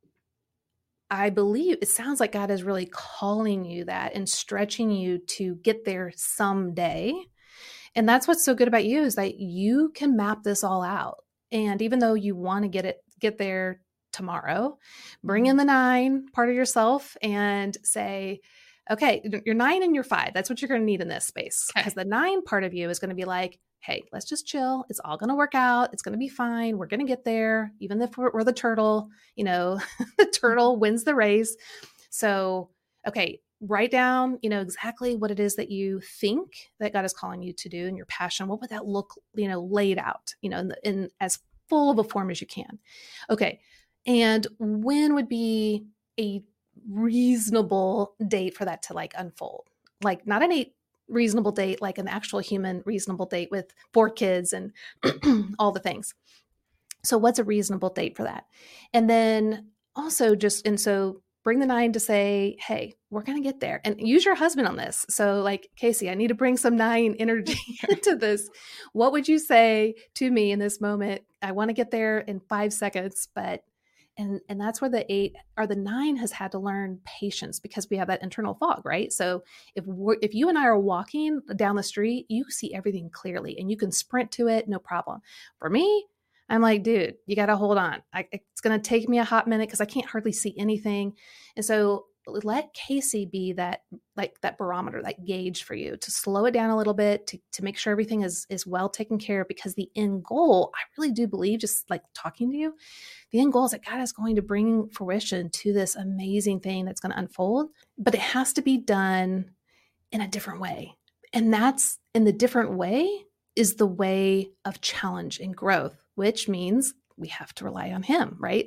I believe it sounds like God is really calling you that and stretching you to get there someday. And that's what's so good about you, is that you can map this all out. And even though you want to get it, get there tomorrow, bring in the nine part of yourself and say, okay, you're nine and you're five. That's what you're going to need in this space. Because okay. The nine part of you is going to be like, hey, let's just chill. It's all going to work out. It's going to be fine. We're going to get there. Even if we're, we're the turtle, you know, the turtle wins the race. So, okay, write down, you know, exactly what it is that you think that God is calling you to do and your passion. What would that look, you know, laid out, you know, in, the, in as full of a form as you can. Okay. And when would be a reasonable date for that to like unfold? Like not an eight reasonable date, like an actual human reasonable date with four kids and all the things. So what's a reasonable date for that? And then also just, and so bring the nine to say, hey, we're going to get there, and use your husband on this. So like, Casey, I need to bring some nine energy into this. What would you say to me in this moment? I want to get there in five seconds, but And and that's where the eight or the nine has had to learn patience, because we have that internal fog, right? So if we're, if you and I are walking down the street, you see everything clearly and you can sprint to it, no problem. For me, I'm like, dude, you got to hold on. I, it's going to take me a hot minute because I can't hardly see anything. And so let Casey be that, like that barometer, that gauge for you to slow it down a little bit, to, to make sure everything is, is well taken care of, because the end goal, I really do believe, just like talking to you, the end goal is that God is going to bring fruition to this amazing thing that's going to unfold, but it has to be done in a different way. And that's, in the different way is the way of challenge and growth, which means we have to rely on him, right?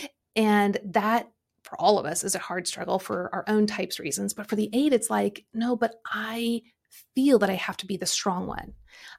And that, for all of us, is a hard struggle for our own types reasons. But for the eight, it's like, no, but I feel that I have to be the strong one.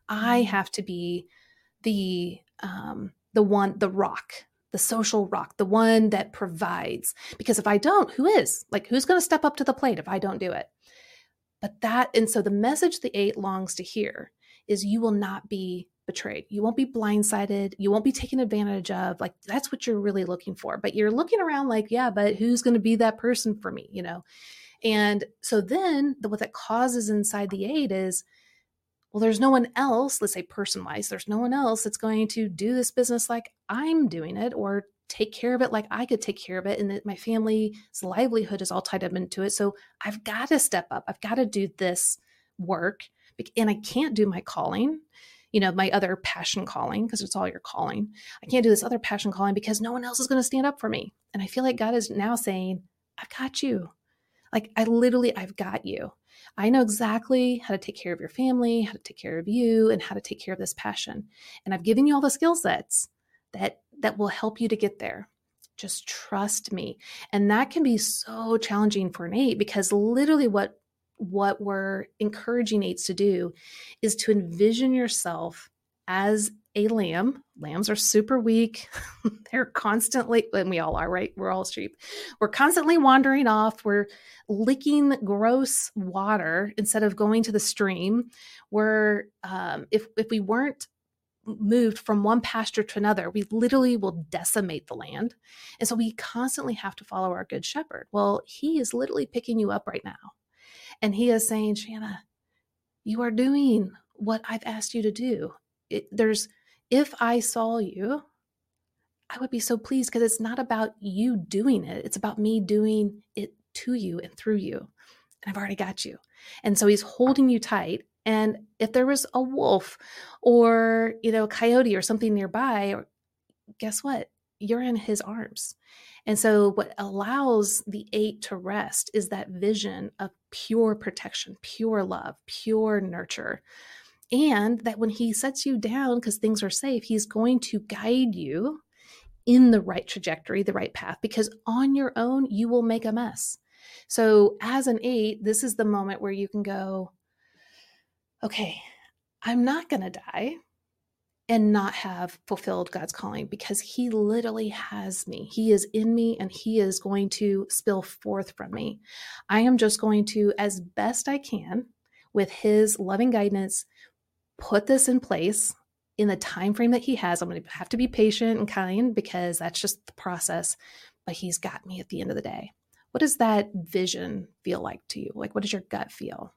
I have to be the, um, the one, the rock, the social rock, the one that provides. Because if I don't, who is? Like, who's going to step up to the plate if I don't do it? But that, and so the message the eight longs to hear is you will not be betrayed. You won't be blindsided. You won't be taken advantage of. Like, that's what you're really looking for. But you're looking around like, yeah, but who's going to be that person for me, you know? And so then the, what that causes inside the eight is, well, there's no one else, let's say person-wise, there's no one else that's going to do this business like I'm doing it, or take care of it like I could take care of it. And that my family's livelihood is all tied up into it. So I've got to step up. I've got to do this work, and I can't do my calling, you know, my other passion calling, because it's all your calling. I can't do this other passion calling because no one else is going to stand up for me. And I feel like God is now saying, I've got you. Like, I literally, I've got you. I know exactly how to take care of your family, how to take care of you, and how to take care of this passion. And I've given you all the skill sets that, that will help you to get there. Just trust me. And that can be so challenging for an eight, because literally what what we're encouraging eights to do is to envision yourself as a lamb. Lambs are super weak. They're constantly, and we all are, right? We're all sheep. We're constantly wandering off. We're licking gross water instead of going to the stream. We're, um, if, if we weren't moved from one pasture to another, we literally will decimate the land. And so we constantly have to follow our good shepherd. Well, he is literally picking you up right now. And he is saying, Shanna, you are doing what I've asked you to do. It, there's, if I saw you, I would be so pleased, because it's not about you doing it. It's about me doing it to you and through you. And I've already got you. And so he's holding you tight. And if there was a wolf or, you know, a coyote or something nearby, guess what? You're in his arms. And so what allows the eight to rest is that vision of pure protection, pure love, pure nurture. And that when he sets you down because things are safe, he's going to guide you in the right trajectory, the right path, because on your own, you will make a mess. So as an eight, this is the moment where you can go, okay, I'm not going to die and not have fulfilled God's calling, because he literally has me. He is in me, and he is going to spill forth from me. I am just going to, as best I can, with his loving guidance, put this in place in the time frame that he has. I'm going to have to be patient and kind, because that's just the process, but he's got me at the end of the day. What does that vision feel like to you? Like, what does your gut feel?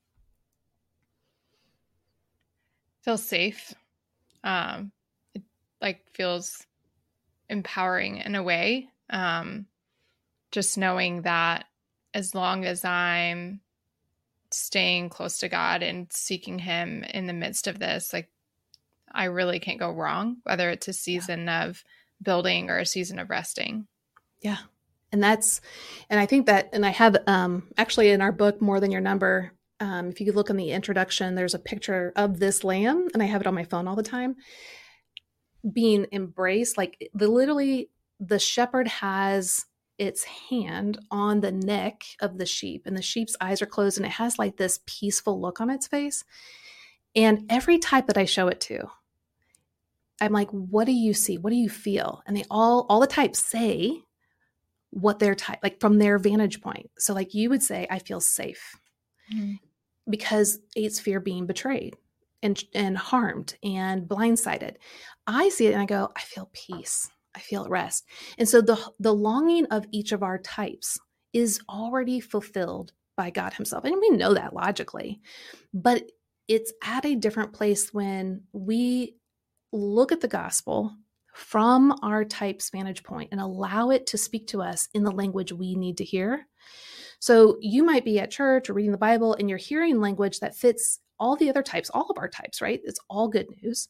Feels safe. Um, it like feels empowering in a way. Um, just knowing that as long as I'm staying close to God and seeking him in the midst of this, like, I really can't go wrong, whether it's a season yeah. of building or a season of resting. Yeah. And that's, and I think that, and I have, um, actually in our book, More Than Your Number, Um, if you look in the introduction, there's a picture of this lamb, and I have it on my phone all the time, being embraced. Like, the, literally, the shepherd has its hand on the neck of the sheep, and the sheep's eyes are closed, and it has like this peaceful look on its face. And every type that I show it to, I'm like, what do you see? What do you feel? And they all, all the types say what their type, like from their vantage point. So like you would say, I feel safe. Mm-hmm. Because eights fear being betrayed and, and harmed and blindsided. I see it and I go, I feel peace. I feel rest. And so the, the longing of each of our types is already fulfilled by God himself. And we know that logically, but it's at a different place when we look at the gospel from our type's vantage point and allow it to speak to us in the language we need to hear. So you might be at church or reading the Bible and you're hearing language that fits all the other types, all of our types, right? It's all good news.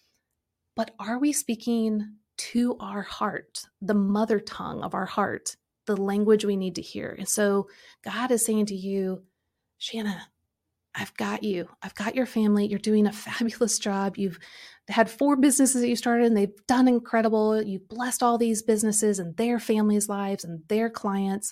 But are we speaking to our heart, the mother tongue of our heart, the language we need to hear? And so God is saying to you, Shanna, I've got you. I've got your family. You're doing a fabulous job. You've had four businesses that you started and they've done incredible. You've blessed all these businesses and their families' lives and their clients.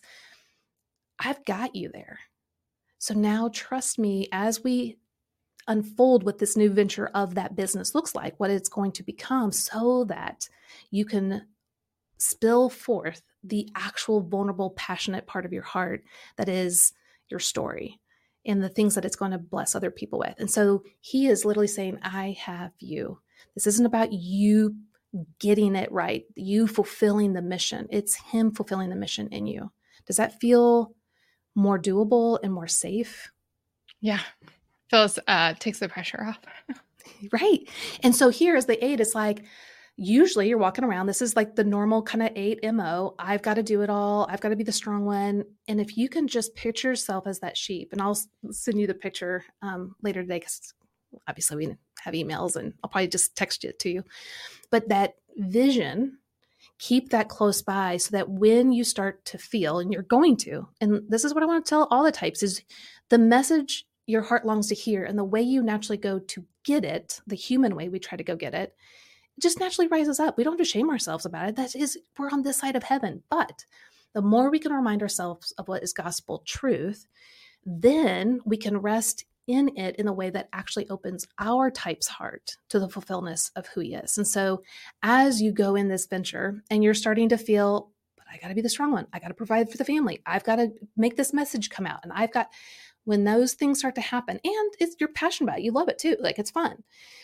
I've got you there. So now trust me as we unfold what this new venture of that business looks like, what it's going to become, so that you can spill forth the actual vulnerable, passionate part of your heart that is your story and the things that it's going to bless other people with. And so he is literally saying, I have you. This isn't about you getting it right, you fulfilling the mission. It's him fulfilling the mission in you. Does that feel more doable and more safe? Yeah. Feels, uh, takes the pressure off. Right. And so here as the eight, it's like, usually you're walking around. This is like the normal kind of eight M O. I've got to do it all. I've got to be the strong one. And if you can just picture yourself as that sheep, and I'll send you the picture um, later today, because obviously we have emails and I'll probably just text it to you. But that vision, keep that close by so that when you start to feel, and you're going to, and this is what I want to tell all the types, is the message your heart longs to hear and the way you naturally go to get it, the human way we try to go get it, just naturally rises up. We don't have to shame ourselves about it. That is, we're on this side of heaven. But the more we can remind ourselves of what is gospel truth, then we can rest in it in a way that actually opens our type's heart to the fulfillment of who he is. And so as you go in this venture and you're starting to feel, but I got to be the strong one. I got to provide for the family. I've got to make this message come out. And I've got, when those things start to happen, and it's, you're passionate about it, you love it too. Like, it's fun.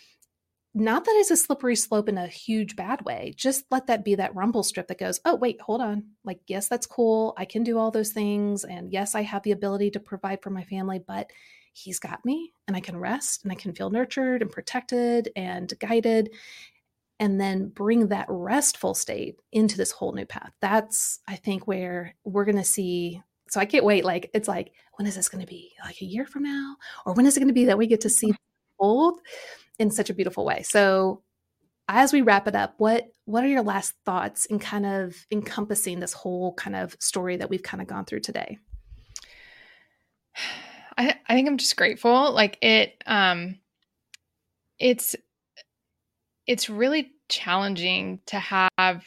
Not that it's a slippery slope in a huge bad way. Just let that be that rumble strip that goes, oh, wait, hold on. Like, yes, that's cool. I can do all those things. And yes, I have the ability to provide for my family, but he's got me and I can rest and I can feel nurtured and protected and guided, and then bring that restful state into this whole new path. That's, I think, where we're going to see. So I can't wait. Like, it's like, when is this going to be? Like a year from now? Or when is it going to be that we get to see unfold in such a beautiful way? So as we wrap it up, what, what are your last thoughts in kind of encompassing this whole kind of story that we've kind of gone through today? I, I think I'm just grateful. Like it, um, it's, it's really challenging to have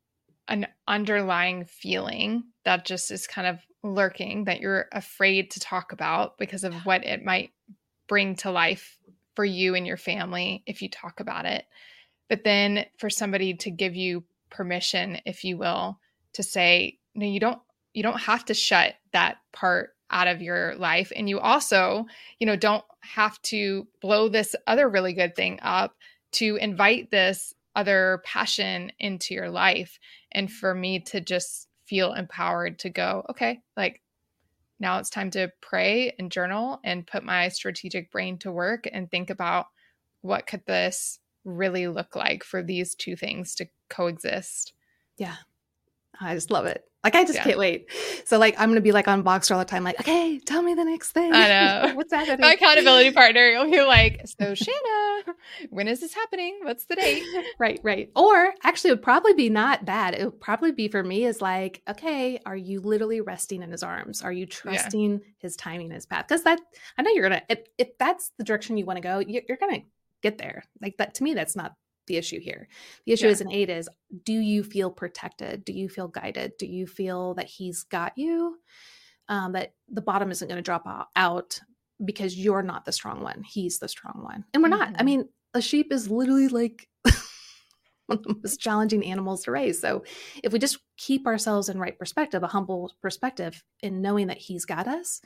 an underlying feeling that just is kind of lurking, that you're afraid to talk about because of what it might bring to life for you and your family if you talk about it. But then for somebody to give you permission, if you will, to say, no, you don't, you don't have to shut that part out of your life. And you also, you know, don't have to blow this other really good thing up to invite this other passion into your life. And for me to just feel empowered to go, okay, like now it's time to pray and journal and put my strategic brain to work and think about what could this really look like for these two things to coexist. Yeah. I just love it. Like, I just Yeah. can't wait. So like, I'm going to be like on Voxer all the time. Like, okay, tell me the next thing. I know. What's happening? My accountability partner, you'll be like, so Shanna, when is this happening? What's the date? Right, right. Or actually, it would probably be not bad. It would probably be for me is like, okay, are you literally resting in his arms? Are you trusting yeah. his timing, his path? Because that, I know you're going to, if, if that's the direction you want to go, you're, you're going to get there. Like that, to me, that's not the issue here. The issue yeah. as an eight is, do you feel protected? Do you feel guided? Do you feel that he's got you? Um, that the bottom isn't going to drop out because you're not the strong one. He's the strong one. And we're mm-hmm. not. I mean, a sheep is literally like one of the most challenging animals to raise. So if we just keep ourselves in right perspective, a humble perspective, in knowing that he's got us,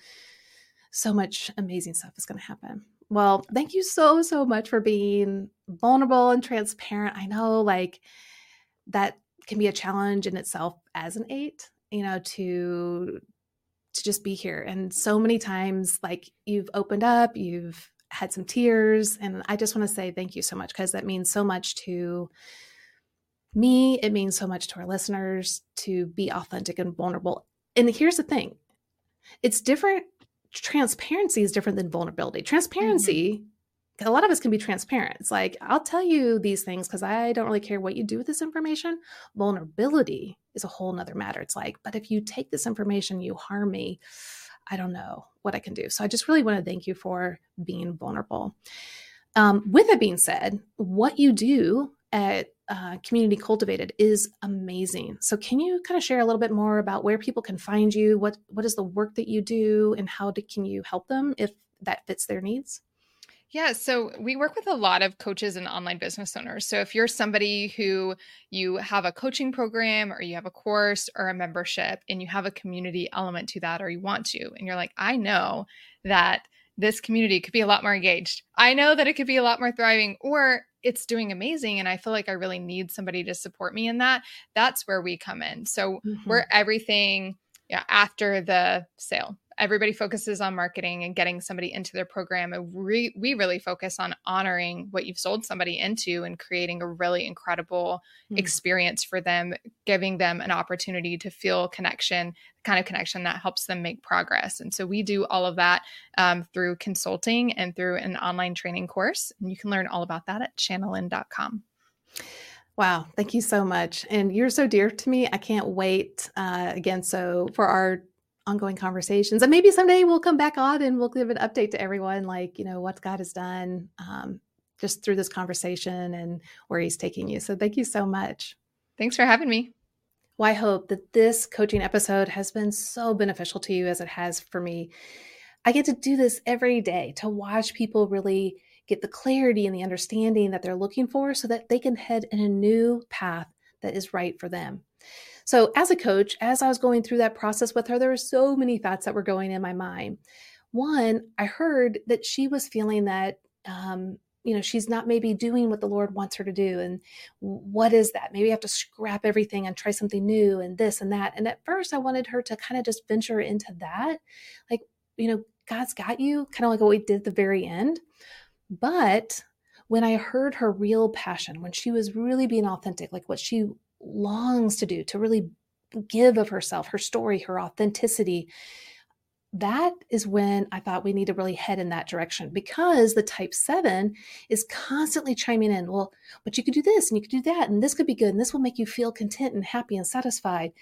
so much amazing stuff is going to happen. Well, thank you so, so much for being vulnerable and transparent. I know like that can be a challenge in itself as an eight, you know, to, to just be here. And so many times, like you've opened up, you've had some tears, and I just want to say thank you so much, because that means so much to me. It means so much to our listeners to be authentic and vulnerable. And here's the thing. It's different. Transparency is different than vulnerability. Transparency, Mm-hmm. a lot of us can be transparent. It's like, I'll tell you these things because I don't really care what you do with this information. Vulnerability is a whole nother matter. It's like, but if you take this information, you harm me, I don't know what I can do. So I just really want to thank you for being vulnerable. Um, with that being said, what you do at uh, Community Cultivated is amazing. So can you kind of share a little bit more about where people can find you? What What is the work that you do, and how do, can you help them if that fits their needs? Yeah, so we work with a lot of coaches and online business owners. So if you're somebody who you have a coaching program or you have a course or a membership and you have a community element to that, or you want to, and you're like, I know that this community could be a lot more engaged. I know that it could be a lot more thriving, or it's doing amazing and I feel like I really need somebody to support me in that. That's where we come in. So Mm-hmm. we're everything yeah, after the sale. Everybody focuses on marketing and getting somebody into their program. And we, we really focus on honoring what you've sold somebody into and creating a really incredible mm. experience for them, giving them an opportunity to feel connection, the kind of connection that helps them make progress. And so we do all of that um, through consulting and through an online training course. And you can learn all about that at channelin dot com. Wow. Thank you so much. And you're so dear to me. I can't wait uh, again. So for our ongoing conversations, and maybe someday we'll come back on and we'll give an update to everyone, like, you know, what God has done um, just through this conversation and where he's taking you. So thank you so much. Thanks for having me. Well, I hope that this coaching episode has been so beneficial to you as it has for me. I get to do this every day, to watch people really get the clarity and the understanding that they're looking for so that they can head in a new path that is right for them. So as a coach, as I was going through that process with her, there were so many thoughts that were going in my mind. One, I heard that she was feeling that, um, you know, she's not maybe doing what the Lord wants her to do. And what is that? Maybe I have to scrap everything and try something new and this and that. And at first I wanted her to kind of just venture into that. Like, you know, God's got you, kind of like what we did at the very end. But when I heard her real passion, when she was really being authentic, like what she longs to do, to really give of herself, her story, her authenticity, that is when I thought we need to really head in that direction, because the type seven is constantly chiming in. Well, but you could do this and you could do that, and this could be good, and this will make you feel content and happy and satisfied.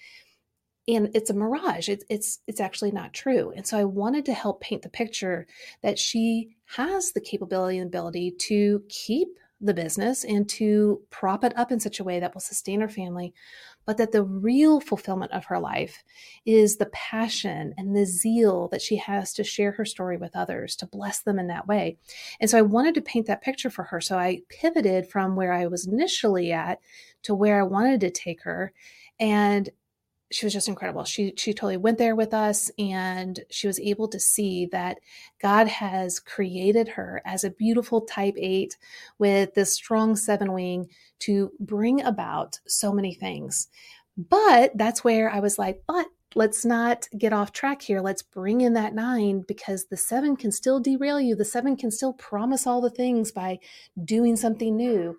And it's a mirage. It's, it's, it's actually not true. And so I wanted to help paint the picture that she has the capability and ability to keep the business and to prop it up in such a way that will sustain her family, but that the real fulfillment of her life is the passion and the zeal that she has to share her story with others, to bless them in that way. And so I wanted to paint that picture for her. So I pivoted from where I was initially at to where I wanted to take her. And she was just incredible. She she totally went there with us, and she was able to see that God has created her as a beautiful type eight with this strong seven wing to bring about so many things. But that's where I was like, but let's not get off track here. Let's bring in that nine, because the seven can still derail you. The seven can still promise all the things by doing something new.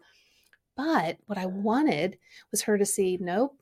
But what I wanted was her to see, nope,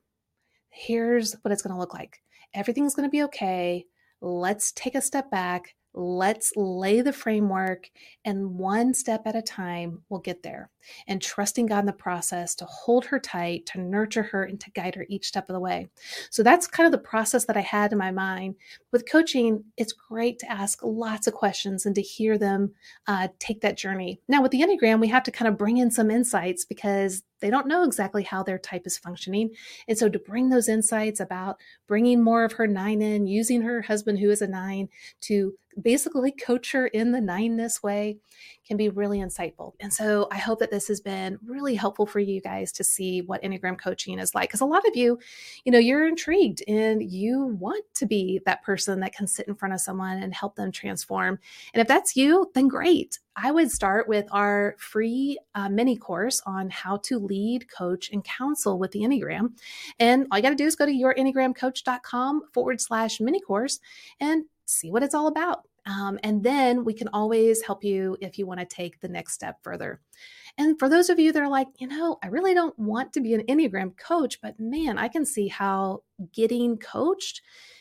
here's what it's going to look like. Everything's going to be okay. Let's take a step back. Let's lay the framework, and one step at a time, we'll get there. And trusting God in the process to hold her tight, to nurture her, and to guide her each step of the way. So that's kind of the process that I had in my mind. With coaching, it's great to ask lots of questions and to hear them uh, take that journey. Now, with the Enneagram, we have to kind of bring in some insights because they don't know exactly how their type is functioning. And so to bring those insights about bringing more of her nine in, using her husband who is a nine to basically coach her in the nine-ness way can be really insightful. And so I hope that this has been really helpful for you guys to see what Enneagram coaching is like. Because a lot of you, you know, you're intrigued and you want to be that person that can sit in front of someone and help them transform. And if that's you, then great. I would start with our free uh, mini course on how to lead, coach, and counsel with the Enneagram. And all you got to do is go to yourenneagramcoach.com forward slash mini course and see what it's all about. Um, and then we can always help you if you want to take the next step further. And for those of you that are like, you know, I really don't want to be an Enneagram coach, but man, I can see how getting coached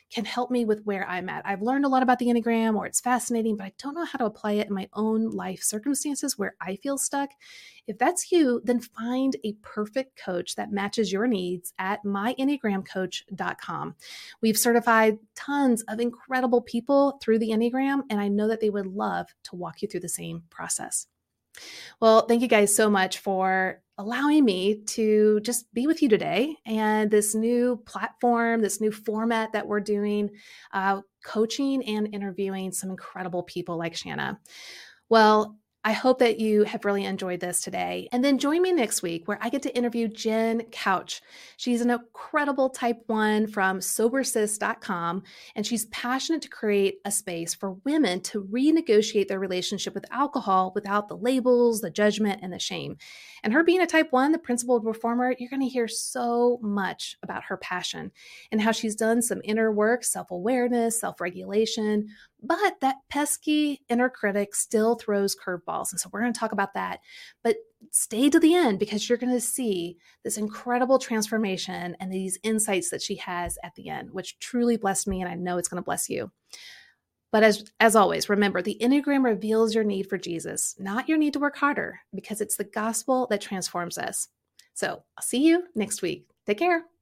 can help me with where I'm at. I've learned a lot about the Enneagram, or it's fascinating, but I don't know how to apply it in my own life circumstances where I feel stuck. If that's you, then find a perfect coach that matches your needs at my enneagram coach dot com. We've certified tons of incredible people through the Enneagram, and I know that they would love to walk you through the same process. Well, thank you guys so much for allowing me to just be with you today, and this new platform, this new format that we're doing, uh, coaching and interviewing some incredible people like Shanna. Well, I hope that you have really enjoyed this today. And then join me next week where I get to interview Jen Couch. She's an incredible type one from sober sis dot com, and she's passionate to create a space for women to renegotiate their relationship with alcohol without the labels, the judgment, and the shame. And her being a type one, the principled reformer, you're going to hear so much about her passion and how she's done some inner work, self-awareness, self-regulation, but that pesky inner critic still throws curveballs. And so we're going to talk about that. But stay to the end because you're going to see this incredible transformation and these insights that she has at the end, which truly blessed me. And I know it's going to bless you. But as, as always, remember, the Enneagram reveals your need for Jesus, not your need to work harder, because it's the gospel that transforms us. So I'll see you next week. Take care.